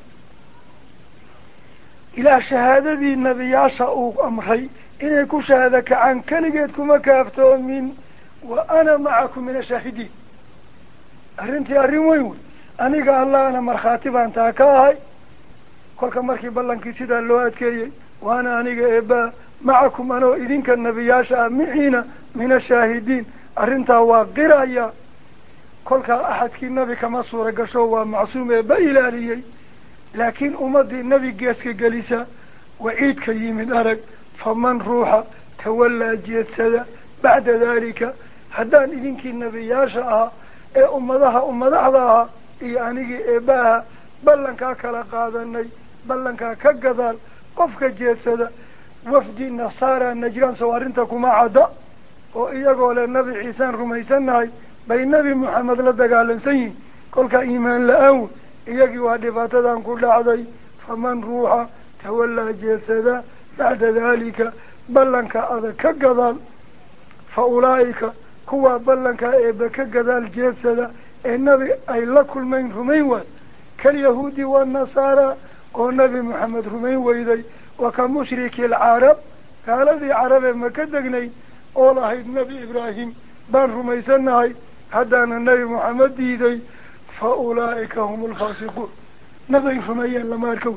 ilaah shahaadadii nebiyaasha uu amray inay ku shahaado kacaan keligeed kuma kaaftoomin wa ana macakum min ashaahidiin arrintii arrin weyn wey aniga allahna markhaati baan taa ka ahay kolka markii ballankii sidaa loo adkeeyey waana aniga eebbaa macakum anoo idinka nebiyaasha ah miciina min ashaahidiin arrintaa waa qiraya kolkaa axadkii nebi kama suura gasho waa macsuum eebba ilaaliyey laakiin ummaddii nebi geeska gelisa waciidka yimid arag faman ruuxa tawallaa jeedsada bacda daalika haddaan idinkii nebiyaasha ahaa ee ummadaha ummadaxda ahaa iyo anigii eebbaha ballankaa kala qaadanay ballankaa ka gadaal qofka jeedsada wafdi nasaara najraan sow arrinta kuma cadda oo iyagoo leh nebi ciisaan rumaysannahay bay nebi moxamed la dagaalansan yihin kolkaa iimaan la-aan iyagii waa dhibaatadan ku dhacday faman ruuxa tawallaa jeedsada bacda daalika ballanka adag ka gadaal fa ulaa'ika kuwaa ballankaa eebba ka gadaal jeedsada ee nebi ay la kulmayn rumayn waay kalyahuudi waannasaara oo nebi moxamed rumayn weyday wa ka mushriki alcarab gaaladii carabee maka degnayd oo lahayd nebi ibraahim baan rumaysannahay haddaana nebi moxamed diiday fa ulaa'ika hum alfaasiquun nabay rumeeyeen lama arkow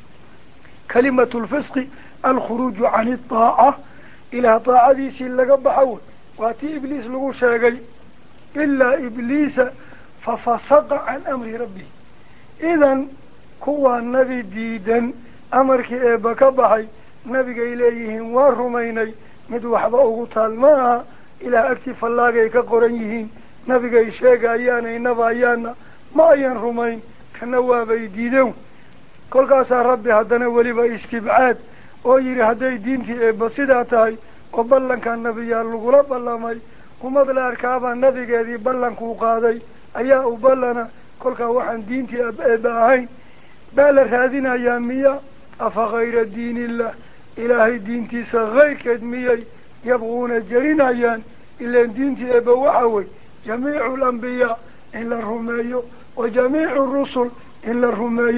kalimatu lfisqi alkhuruuju can itaaca ilaah daacadiisii laga baxo waa tii ibliis lagu sheegay ilaa ibliisa fafasaqa can amri rabbihi idan kuwaa nebi diidan amarkii eebba ka baxay nebigay leeyihiin waa rumaynay mid waxba ugu taal ma aha ilaah agtii fallaagay ka qoran yihiin nebigay sheegayaanay nabayaana ma ayan rumayn kana waabay diideen kolkaasaa rabbi haddana weliba istibcaad oo yidhi hadday diintii eebba sidaa tahay oo ballankaa nebiyaa lagula ballamay ummad la arkaabaa nebigeedii ballankuu qaaday ayaa u ballana kolkaa waxaan diintii eebba ahayn baa la raadinayaa miya afa kayra diinillah ilaahay diintiisa kayrkeed miyay yabquuna jerinayaan ilaan diintii eebba waxa wey jamiicu alambiyaa in la rumeeyo wa jamiicu rusul in la rumeeyo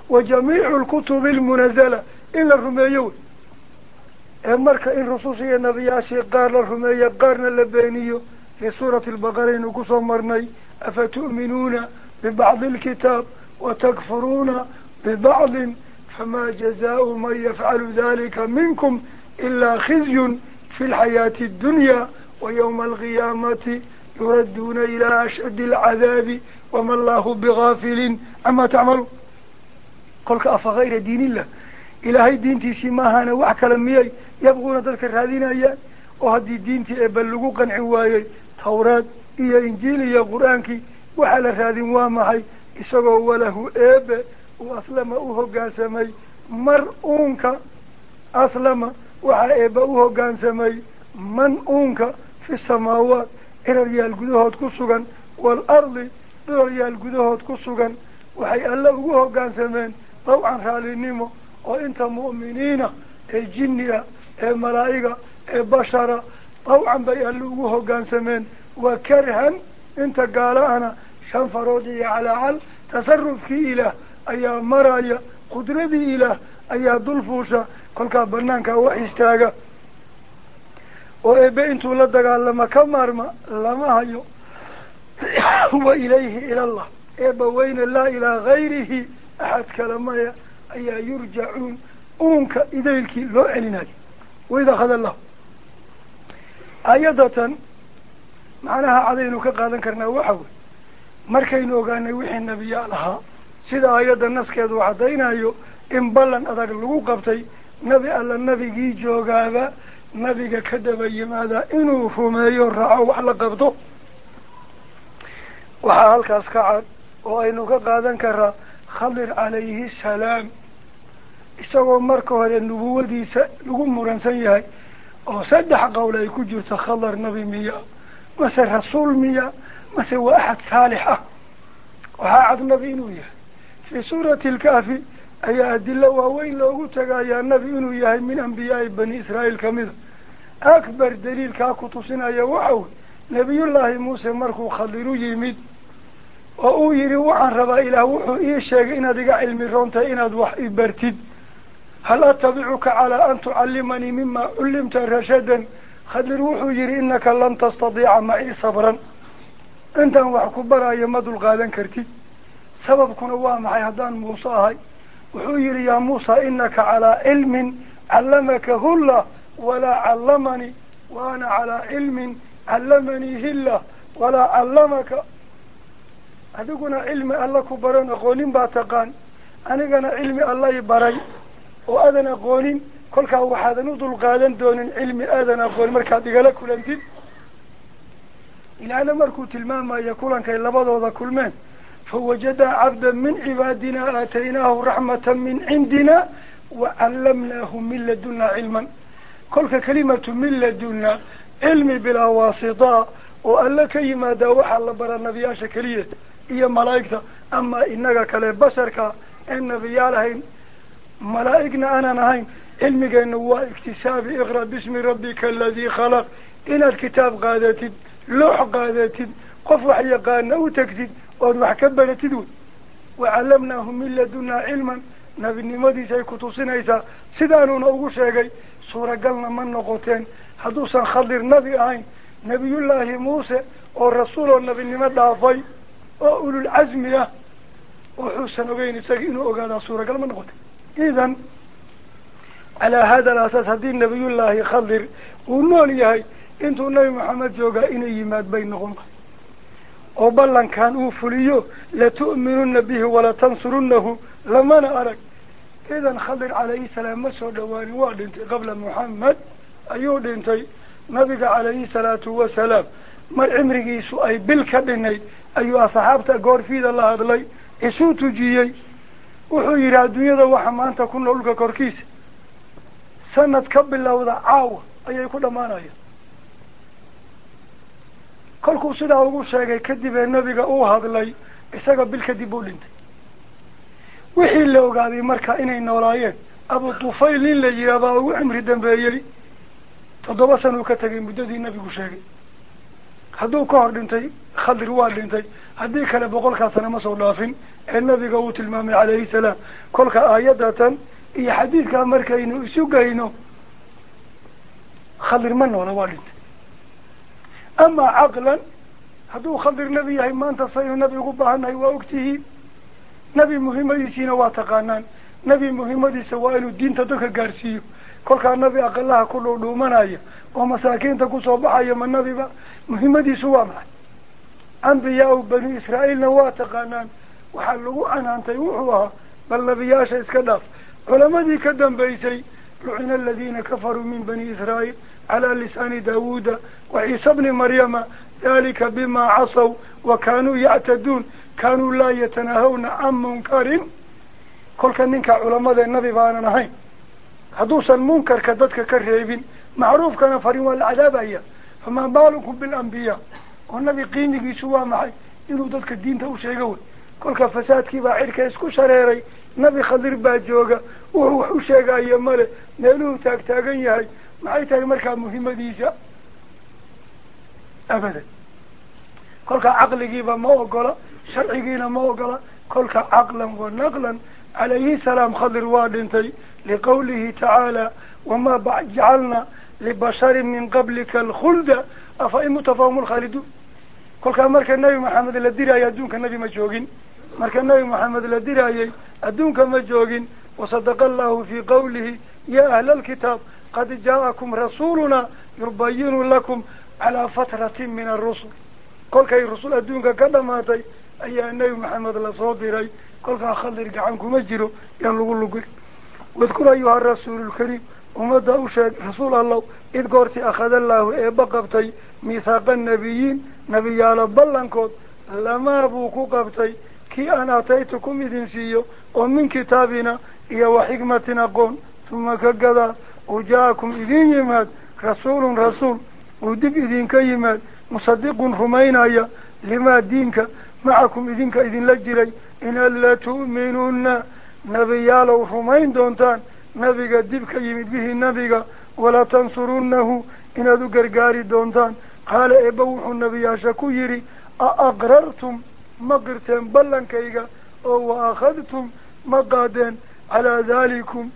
وجميع الكتب المنزلة إلا الرميون أمرك إن رسوسي النبي شيء قال الرمي قارنا اللبانيو في سورة البقرة نقص مرني أفتؤمنون ببعض الكتاب وتكفرون ببعض فما جزاء من يفعل ذلك منكم إلا خزي في الحياة الدنيا ويوم القيامة يردون إلى أشد العذاب وما الله بغافل عما تعملوا قلك أفغير دين الله إلهي دينتي سماهانا وحكلميي يبغون تذكر هذين أيام وهذه دينتي أبلغوا قنعوايي توراة إيا إنجيل إيا قرآنك وحال هذين وامحي إساقوا وله إيب وأسلم أوه قاسمي مرؤونك أسلم وحا إيب أوه قاسمي من أونك في السماوات إلى ريال قدوهات كسوغا والأرض إلى ريال قدوهات كسوغا وحي ألا أوه قاسمين طوعا خالي النمو وإنت مؤمنين الجنية الملائكة البشرة طوعا بيألوه قانسمين وكرها انت قال أنا شنفرودي على عل تصرف في إله أي مرايا قدرتي إله أي ضلفوشة كل كابرنانك وحيستاقا وإبا انتو لدقال لما كمارما لما هيو وإليه إلى الله إبا وين الله إلى غيره أحد كلمايا أي يرجعون أونك إذيلك لو علناك وإذا خذ الله أيضا معناها عدينك قادن كرنا وحوي مركينو قاني وحي النبي لها سيدا أيضا الناس كيدو عدينا يو إن بلن أداك لغو قبتي نبي ألا النبي جي جوغابا نبي كدب يمادا إنو فميو رعو على قبطو وحالك أسكعد وإنو قادن كرنا خضر عليه السلام isagoo marka hore nubuwadiisa lagu muransan yahay oo saddex qowl ay ku jirto khadar nabi miya mase rasuul miya mase waa axad saalix ah waxaa cad nabi inuu yahay fi suurati alkaafi ayaa adilo waaweyn loogu tagayaa nabi inuu yahay min anbiyaai bani israa'iil kamida akbar daliilkaa ku tusinaya waxa wey nabiyullaahi muuse markuu khadiru yimid oo uu yidhi waxaan rabaa ilaah wuxuu ii sheegay inaad iga cilmi roontahay inaad wax i bartid هل أتبعك على أن تعلمني مما علمت رشدا خدر وحو يري إنك لن تستطيع معي صبرا أنت وحكو برا يمد الغادن كرتي سبب كنوا معي هدان موسى هاي وحو يري يا موسى إنك على علم علمك هلا ولا علمني وأنا على علم علمني هلا ولا علمك هذا علم الله كبرنا قولين باتقان أنا قنا علم الله يبري وأذن قولين كل كهو هذا نضل قادن دون علم أذن قول مركز قال كل أنتين إلى أنا مركوت الماء ما يقولن كي لبض هذا كل من فوجد عبدا من عبادنا آتيناه رحمة من عندنا وعلمناه من لدنا علما كل كلمة من لدنا علم بلا واسطة وقال لك يما داوح الله برا النبي شكلية هي ملائكة أما إنك كالبشر النبي عليهم ملائكنا أنا نهين علمك إنه هو اكتساب اقرأ باسم ربك الذي خلق إن الكتاب قادتد لوح قادتد قف وحي قادنا وتكتد وضوح كبنا تدود وعلمناهم من لدنا علما نبي النمدي سيكتوسين إيسا سيدانون أوغو شاقي سورة قلنا من نقوتين حدوثا خضر نبي عين نبي الله موسى والرسول والنبي النمد عفاي وأولو العزم وحسن بين ساقينه وقانا سورة قلنا من نقوتين إذن على هذا الأساس هذه النبي الله خضر ونولي هاي انتو النبي محمد جوغا إنه يمات بينهم وبلن كانوا فليو لتؤمنون به ولا تنصرونه لما نأرك إذن خضر عليه السلام مسعود دواني وعدنتي قبل محمد أيود انتي نبي عليه الصلاة والسلام مر عمري سؤال بالكبني أيها صحابة قور فيد الله هذلي إسو تجيي wuxuu yidhi adduunyada waxa maanta ku noolka korkiisa sanad ka bilowda caawa ayay ku dhammaanayaan kolkuu sidaa ugu sheegay kadib ee nabiga uu hadlay isaga bil kadib uu dhintay wixii la ogaaday marka inay noolaayeen abu tufayl in la yidhaahdaa ugu cimri dambeeyey toddoba sano ka tagay muddadii nabigu sheegay hadduu ka hor dhintay khadir waa dhintay haddii kale boqolkaasna ma soo dhaafin ee nabiga uu tilmaamay calayhi salaam kolka aayadatan iyo xadiidkaa markaynu isu geyno khadir ma noola waa dhintay amaa caqlan hadduu khadir nebi yahay maanta saynu nabi ugu baahannahay waa ogtihiin nebi muhiimadiisiina waa taqaanaan nebi muhiimadiisa waa inuu diinta dadka gaarsiiyo kolkaa nabi aqalaha ku dhuudhuumanaya oo masaakiinta kusoo baxaya ma nabiba muhiimadiisu waa maxay ambiyaa-u bani israa'iilna waa taqaanaan waxaa lagu canaantay wuxuu ahaa bal nabiyaasha iska dhaaf culamadii ka dambaysay lucina aladiina kafaruu min bani israa'iil calaa lisaani daawuuda wa ciisa bni maryama dalika bimaa casaw wa kaanuu yactaduun kaanuu laa yatanaahawna can munkarin kolka ninka culamada nabi baanan ahayn hadduusan munkarka dadka ka reebin macruufkana farin waa la cadaabaya famaa baalukum bilambiyaa oo nabi qiimigiisu waa maxay inuu dadka diinta u sheego wey kolka fasaadkii baa cirka isku shareeray nabi khadir baa jooga wuxuu wax u sheegayo male meeluhu taagtaagan yahay maxay tahay markaa muhiimadiisa abadan kolka caqligiiba ma ogola sharcigiina ma ogola kolka caqlan wa naqlan calayhi salaam khadir waa dhintay liqawlihi tacaala wamaa jacalna libasharin min qablika alkhulda afa in mutafahum lkhaaliduun kolkaa marka nebi maxamed la diraayo adduunka nebi ma joogin marka nebi maxamed la diraayey adduunka ma joogin wasadaqa allahu fii qawlihi ya ahla alkitaab qad jaa'akum rasuuluna yubayinu lakum calaa fatratin min arusul kolkay rusul adduunka ka dhamaatay ayaa nebi maxamed lasoo diray kolkaa khadir gacan kuma jiro yaan lagu lugin wadkur ayuha rasuulu lkariim ummadda u sheeg rasuul allow id goortii akhada allaahu eebba qabtay mithaaqa nabiyiin nebiyaalo ballankood lamaa buu ku qabtay kii aan aataytukum idin siiyo oo min kitaabina iyo wa xikmatin aqoon tuma ka gadaa uu jaa-akum idin yimaad rasuulun rasuul uu dib idinka yimaad musadiqun rumaynaya limaa diinka macakum idinka idinla jiray inaad la tu'minuuna nebiyaalow rumayn doontaan nabiga dib ka yimid bihi nabiga wala tansurunahu inaad u gargaari doontaan qaala eebba wuxuu nebiyaasha ku yidhi a aqrartum ma qirteen ballankayga oo wa akhadtum ma qaadeen calaa daalikum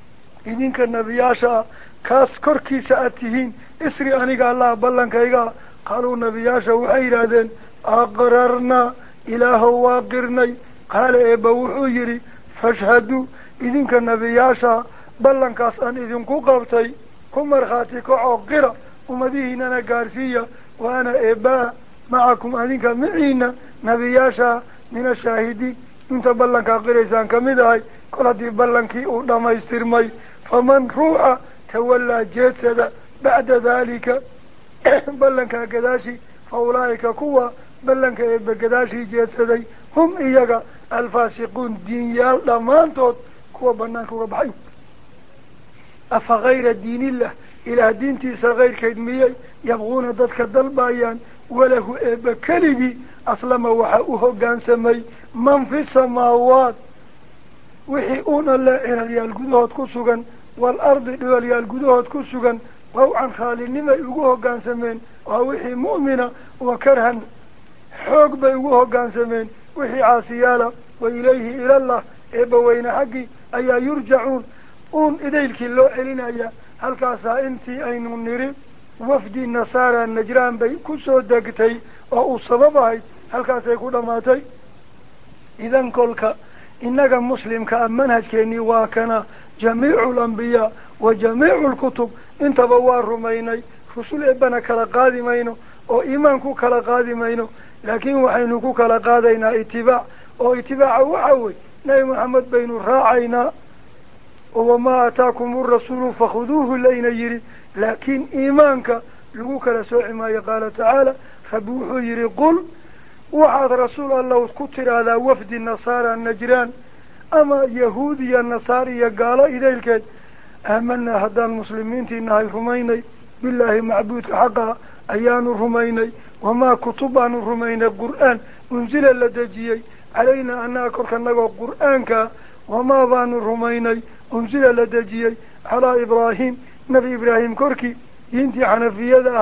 idinka nebiyaasha ah kaas korkiisa aad tihiin isri aniga allaha ballankaygaa qaaluu nebiyaasha waxay yidhaahdeen aqrarnaa ilaahow waa qirnay qaala eebba wuxuu yidhi fashhaduu idinka nebiyaasha ballankaas aan idinku qabtay ku markhaati kacoo qira ummadihiinana gaarsiiya wa ana eebaa macakum adinka miciina nebiyaasha min ashaahidiin inta ballankaa qiraysaan ka mid ahay kol haddii ballankii uu dhammaystirmay faman ruuxa tawallaa jeedsada bacda daalika ballankaa gadaashii fa ulaa'ika kuwa ballanka eebba gadaashii jeedsaday hum iyaga alfaasiquun diinyaal dhammaantood kuwa banaanka uga baxay afa kayra diinillah ilaah diintiisa kayrkeed miyay yabquuna dadka dalbayaan walahu eebba keligii aslama waxaa u hoggaansamay man fi samaawaat wixii uun alle cilalyaal gudahood ku sugan waalardi dhilalyaal gudahood ku sugan wawcan raalinimay ugu hoggaansameen waa wixii mu'mina wa karhan xoog bay ugu hoggaansameen wixii caasiyaala wa ilayhi ilallah eebba weyne xaggii ayaa yurjacuun uun idaylkii loo celinaya halkaasaa intii aynu niri wafdi nasaara najraan bay ku soo degtay oo uu sabab ahayd halkaasay ku dhammaatay idan kolka innaga muslimka ah manhajkeennii waa kana jamiicu alambiyaa wa jamiicu alkutub intaba waa rumaynay rusul eebbana kala qaadi mayno oo iimaan ku kala qaadi mayno laakiin waxaynu ku kala qaadaynaa itibaac oo itibaaca waxa wey nebi maxamed baynu raacaynaa wamaa aataakum arasuulu fakhuduuhu layna yidhi laakiin iimaanka lagu kala sooci maayo qaala tacaala rabbi wuxuu yidhi qul waxaad rasuul allahu ku tidhaahdaa wafdi nasaara najraan ama yahuud iyo nasaar iyo gaalo idaylkeed aamanaa haddaan muslimiintii nahay rumaynay bilaahi macbuudka xaqaa ayaanu rumaynay wamaa kutub baanu rumaynay qur'aan unsila la dejiyey calaynaa annaga korkanagoo qur'aankaa wamaa baanu rumaynay unsila la dejiyey calaa ibraahim nebi ibraahim korkii diintii xanafiyada ahay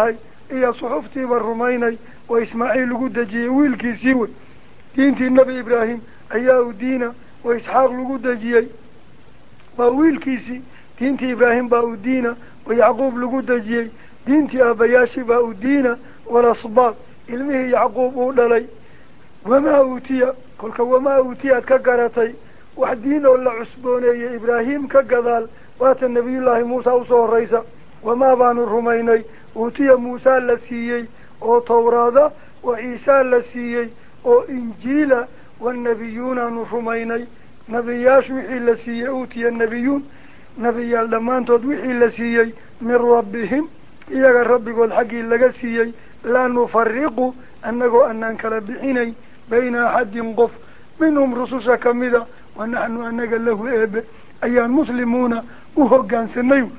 إيا صحفتي بالرميني وإسماعيل قدجي ويلكي سيوي دينتي النبي إبراهيم أياه دينا وإسحاق قدجي وويلكي سي دينتي إبراهيم باو دينا ويعقوب لقدجي دينتي أبياشي باو دينا والأصباط إلمه يعقوب أولي وما أوتي كلك وما أوتيت كقرتي وحدين ولا عسبوني يا إبراهيم كقذال وات النبي الله موسى وصور ريسا وما بان الرميني أوتي موسى لسيي أو توراة وعيسى لسيي أو إنجيل والنبيون الرميني نبياش وحي لسيي أوتي النبيون نبيا لما تدوحي لسيي من ربهم إيا ربي والحق لسيي لا نفرق أنه أنك لبحيني بين أحد قف منهم رسوشا كمذا ونحن أنك له إيب أيان مسلمون وهقان سنيو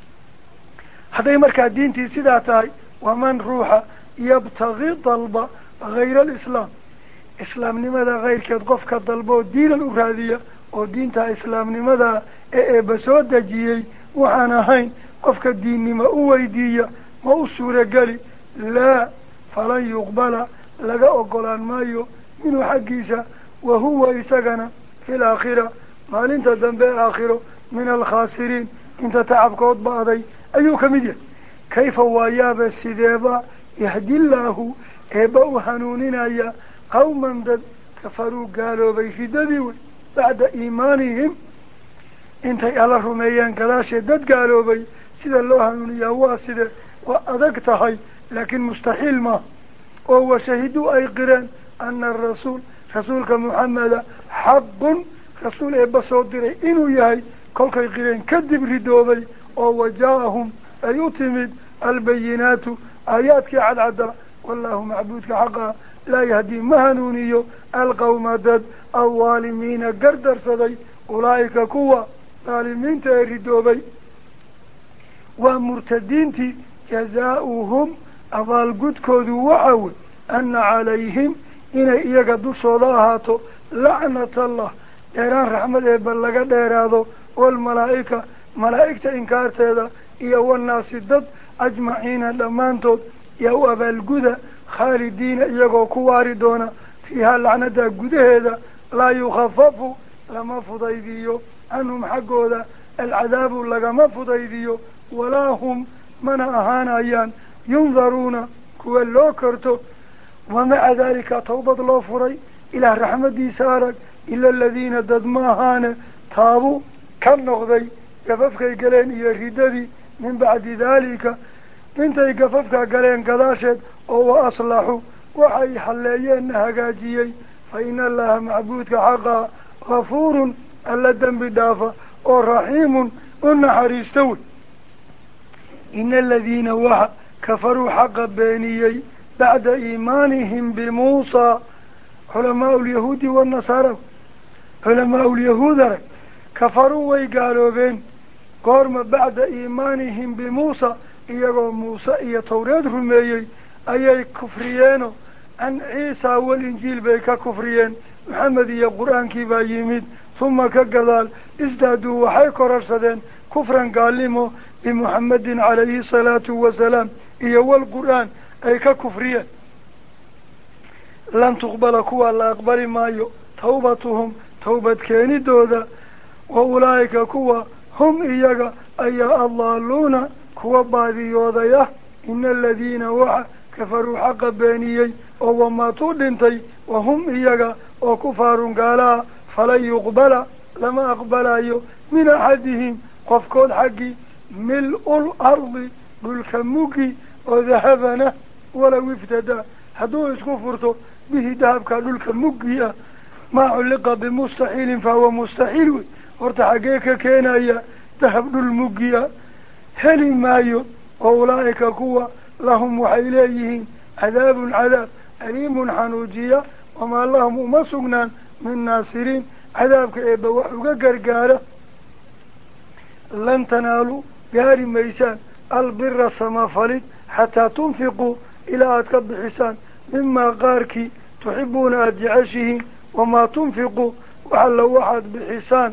هذا يمركا دينتي سيداتاي ومن روح يبتغي طلبة غير الإسلام إسلام لماذا غير كتقف كالطلبة دين الأفرادية ودينتا إسلام لماذا إيب سودة جيي وحانا هين قف كالدين لما أويدية ما أسورة قالي لا فلن يقبل لغا أقلان مايو منه حقيسا وهو إساقنا في الآخرة مال انت دنبي آخره من الخاسرين انت تعبكوت بعضي أيوك مديا كيف وياب السيديبا يهدي الله إباو حنوننا يا قوما دد كفروا قالوا بيشددوا بعد إيمانهم انت على رميان كلاشي دد قالوا بي سيد الله حنونيا واسده وأدقتهي لكن مستحيل ما وهو شهدوا أي قران أن الرسول رسولك محمد حق رسول إبا صدري إنو يهي كل قران كذب ردوبي ووجاءهم أيتمد البينات آياتك على عدل والله معبودك حقا لا يهدي مهنونيو القوم دد الظالمين قردر صدي أولئك كوا ظالمين تردوبي ومرتدين جزاؤهم أضال قد كودوا وعود أن عليهم إن إيقادوا صلاهاتو لعنة الله ديران رحمة إبالغة ديرادو والملائكة ملائكة إنكارت هذا إيهو الناس الدد أجمعين لمانتو إيهو أبالقودة خالدين إيهو كواردون فيها لعنة قد هذا لا يخففوا لما فضيديو عنهم حقو ذا العذاب لما فضيديو ولا هم من أهان أيان ينظرون كوا اللوكرتو ومع ذلك توبة الله فري إلى رحمة دي سارك إلا الذين ددماهان تابوا كم نغضي قففك قلين يرددي من بعد ذلك انت قففك قلين قداشد او أصلحوا وحي حليين هقاجيي فإن الله معبودك حقا غفور ألا الدنب دافع ورحيم ونحريستوي إن الذين وحا كفروا حق بينيي بعد إيمانهم بموسى علماء اليهود والنصارى علماء اليهود كفروا ويقالوا بين قرم بعد إيمانهم بموسى إيقوا موسى إيا توريد رميي أي كفريين عن عيسى والإنجيل بيكا كفريين محمد إيا قرآن كيبا يميد ثم كقضال ازدادوا وحي كررسدين كفرا قالموا بمحمد عليه الصلاة والسلام إيا والقرآن أي ككفرية لن تقبل كوا لا أقبل مايو توبتهم توبة كيني دودا وأولئك كوا هم إياك أي الضالون كوا بادي يوضيه إن الذين وحا كفروا حق بانيي وما تودنتي وهم إياك وكفار قالا فلن يقبل لما أقبل أيو من أحدهم قفكود حقي ملء الأرض بالكموكي وذهبنا ولو افتدى حدو اسكفرته به ذهب كانوا الكموكي ما علق بمستحيل فهو مستحيل ورتحقيك كينا يا ذهب الموكي هل مايو أولئك كوا لهم وحيليهم عذاب عذاب أليم حنوجية وما لهم مسغنا من ناصرين عذابك إيبا وحوك قرقارة لن تنالوا قاري ميسان البر سمافلت حتى تنفقوا إلى أتكب حسان مما قارك تحبون أجعشه وما تنفقوا وحل واحد بحسان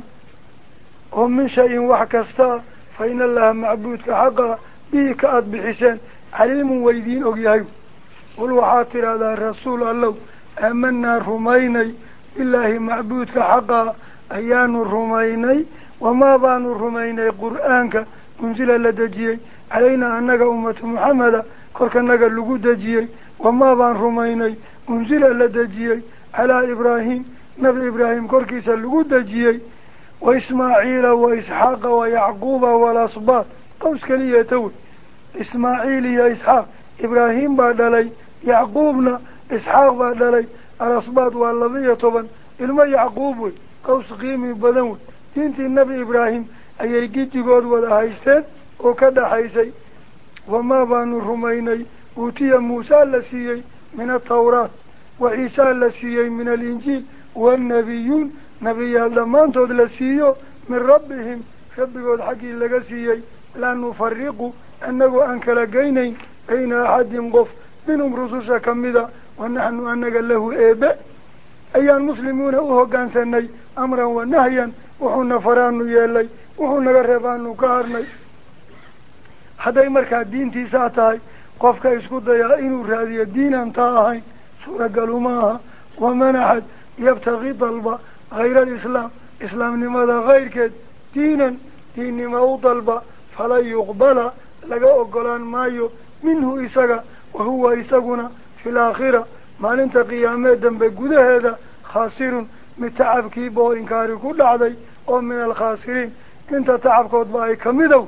ومن شيء وحكستا فإن الله معبودك حقا به كأد بحسان عليم ويدين أغيهيو قل وحاطر هذا الرسول الله آمنا رميني بالله معبودك حقا أيان الرميني وما بان الرميني قرآنك منزل لدجي علينا أنك أمة محمد كورك أنك اللقود دجي وما بان رميني منزل لدجي على إبراهيم نبي إبراهيم كوركيس اللقود دجي وإسماعيل وإسحاق ويعقوب والأصباط قوس كلية توي إسماعيل يا إسحاق إبراهيم بعد لي يعقوبنا إسحاق بعد لي الأصباط والذية طبعا إلما يعقوب قوس قيمي بدنوي دينتي النبي إبراهيم أي جيتي قد ولا هايستين وكذا حيسي وما بانوا الرميني أوتي موسى لسيي من التوراة وعيسى لسيي من الإنجيل والنبيون نبي الدمان تود لسيو من ربهم ربي الحكي لقسيي لا نفرق أنه أنكر جيني بين أحد قف منهم رسوشا كمدا ونحن أنك له إباء أي المسلمون أوه كان سني أمرا ونهيا وحنا فرانو يالي وحنا قربانو كارني هذا مركا الدين تيساتاي قفك يسكد يا إنو رادي الدين انتهاي سورة قالوا ماها ومن أحد يبتغي طلبة غير الإسلام إسلام لماذا غير كد دينا دين ما طلبة فلا يقبل لقى أقلان مايو منه إساق وهو إساقنا في الآخرة ما لنت قيامات بقود هذا خاسر متعب كيبو إنكاري كل عدي أو من الخاسرين انت تعب كود باي كمدو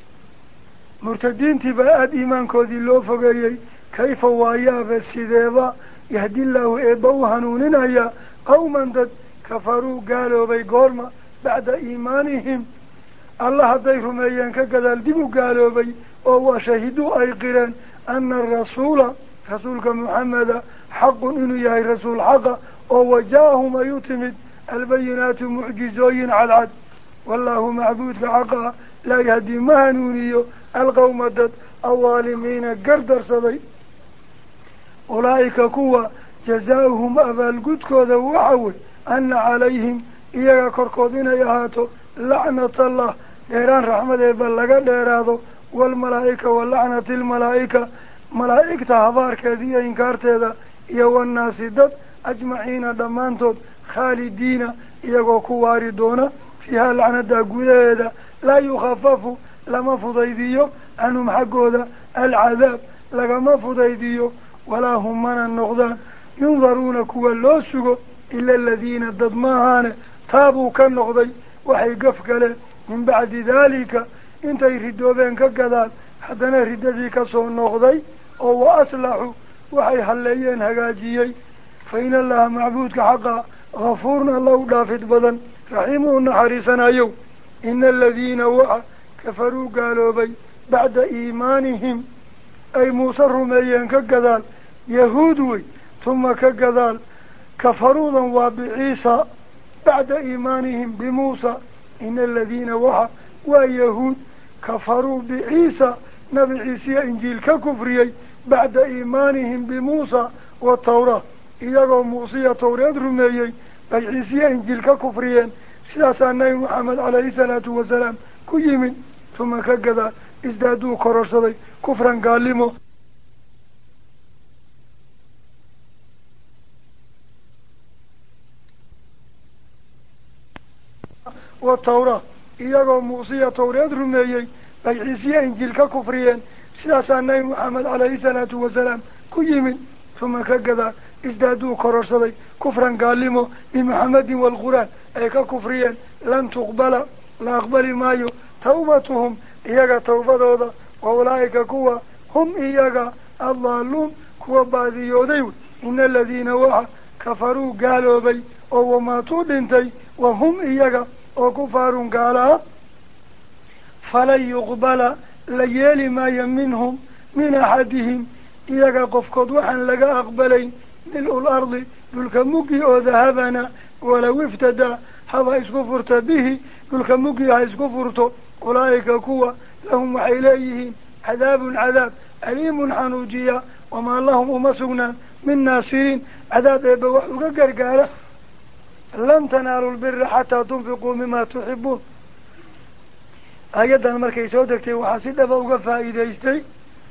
مرتدين تبعاد إيمان كودي اللو فقايي كيف وايا بالسيديبا يهدي الله إبو هنوننا يا قوما دد كفروا قالوا بي قولما بعد إيمانهم الله هديهم أيان كقدال ديبو قالوا بي وهو شهدوا أي قران أن الرسول رسولك محمد حق إنه يهي رسول حق ووجاههم يتمد البينات معجزوين على العد والله معبودك حقا لا يهدي مهنونيو القوم دد الظالمين قردر صدي أولئك كوا جزاؤهم أبا القدكو ذو وحول أن عليهم إياك كركودين يهاتو لعنة الله ديران رحمة بلغة ديرادو والملائكة واللعنة الملائكة ملائكة هبار كذية إنكارت هذا إيا الناس دد أجمعين دمانتود خالدين إياكو كواردون فيها لعنة داقود هذا لا يخفف لما فضيديو عنهم حقو ذا العذاب لما فضيديو ولا هم من النقدان ينظرون كوا اللوسكو إلا الذين ضدماهان تابوا كالنقضي وحي قفقله من بعد ذلك انت يردوا بينك كذال حتى نرد ذيك صون النقضي أو أصلحوا وحي حليين هقاجيي فإن الله معبودك حقا غفورنا الله دافت بدن رحيمه حريصنا يو إن الذين وعى كفروا قالوا بي بعد إيمانهم أي موسى الرميين كذال يهودوي ثم كذال كفروا وبعيسى بعد إيمانهم بموسى إن الذين وحى ويهود كفروا بعيسى نبي عيسى إنجيل ككفريي بعد إيمانهم بموسى والتوراة إذا موسى توراة رميي بعيسى إنجيل ككفريين سلاسة النبي محمد عليه الصلاة والسلام كيمن ثم كذا ازدادوا كرشدي كفرا قالموا والتوراة إذا موسى توراة رميي بعيسى إنجيل ككفريين سلاسة النبي محمد عليه الصلاة والسلام كيمن ثم كذا ازدادوا كرشدي كفرا قالموا بمحمد والقرآن أي ككفريين لن تقبل لا أقبل مايو توبتهم إياك توبة وأولئك كوا هم إياك الضالون كوا بعد يوديو إن الذين وحى كفروا قالوا بي وما تودنتي وهم إياك وكفار قالا فلن يقبل ليالي ما يمنهم من أحدهم إياك قفقد وحن لك أقبلين ملء الأرض دلك مكي أو ذهبنا ولو افتدى حبا اسكفرت به دلك مكي اسكفرت أولئك كوا لهم وحيليهم عذاب عذاب أليم حنوجيا وما لهم أمسقنا من ناصرين عذاب يبوحوك قرقارة لن تنالوا البر حتى تنفقوا مما تحبون أيضا مركي سودكتي وحاسد فوق فائدة استي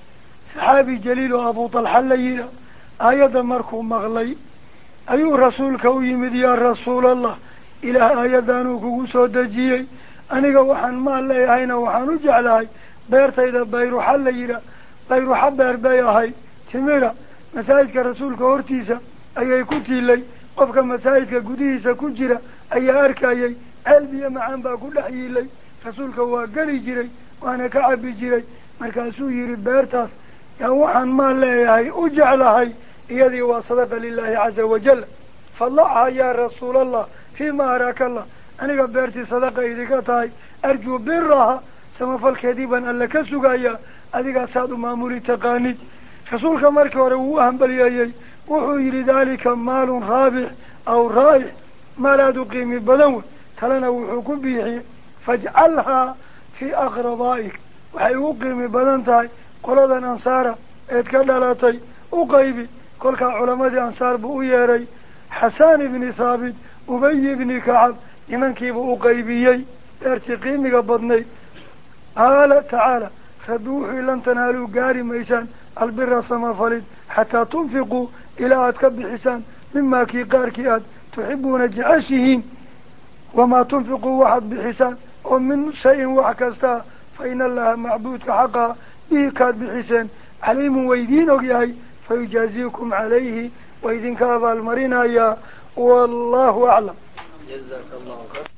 saxaabi jaliil oo abu talxa la yidha aayadda markuu maqlay ayuu rasuulka u yimid yaa rasuulallah ilaah aayaddaanuu kugu soo dejiyey aniga waxaan maal leeyahayna waxaan u jeclahay beertayda bayruxa la yidha bayruxa beer bay ahay timira masaajidka rasuulka hortiisa ayay ku tiilay qofka masaajidka gudihiisa ku jira ayaa arkayay ceel biyo macaan baa ku dhex yiilay rasuulka waa geli jiray waana ka cabbi jiray markaasuu yidhi beertaas yaa waxaan maal leeyahay u jeclahay iyadii waa sadaqa lilaahi caza wajal fadlacha yaa rasuulallah fiima araaka allah aniga beertii sadaqa idinka tahay arjuu biraha samafalkeedii baan alle ka sugayaa adigaasaad u maamuli taqaanid rasuulka markii hore wuu u hambaliyeeyey wuxuu yidhi daalika maalun raabix aw raa'ix maal aada u qiimi badan wey talena wuxuu ku biixiyey fajcalhaa fii aqradaa'ik waxay ugu qiimi badan tahay qoladan ansaara eed ka dhalatay u qaybi kolkaa culamadii ansaar buu u yeedhay xasaan ibni thaabit ubay ibni kacab nimankiibuu u qaybiyey beertii qiimiga badnayd qaala tacaala rabbi wuxuu lan tanaaluu gaari maysaan albira samafalid xataa tunfiquu ilaa aad ka bixisaan mimaa kii qaarkii aad tuxibuuna jeceshihiin wamaa tunfiquu waxaad bixisaan oo min shayin wax kastaa fa ina allaha macbuudka xaqaa bihi kaad bixiseen caliimun waydiin og yahay fayujaaziikum calayhi waydinka abaalmarinayaa wallahu aclam.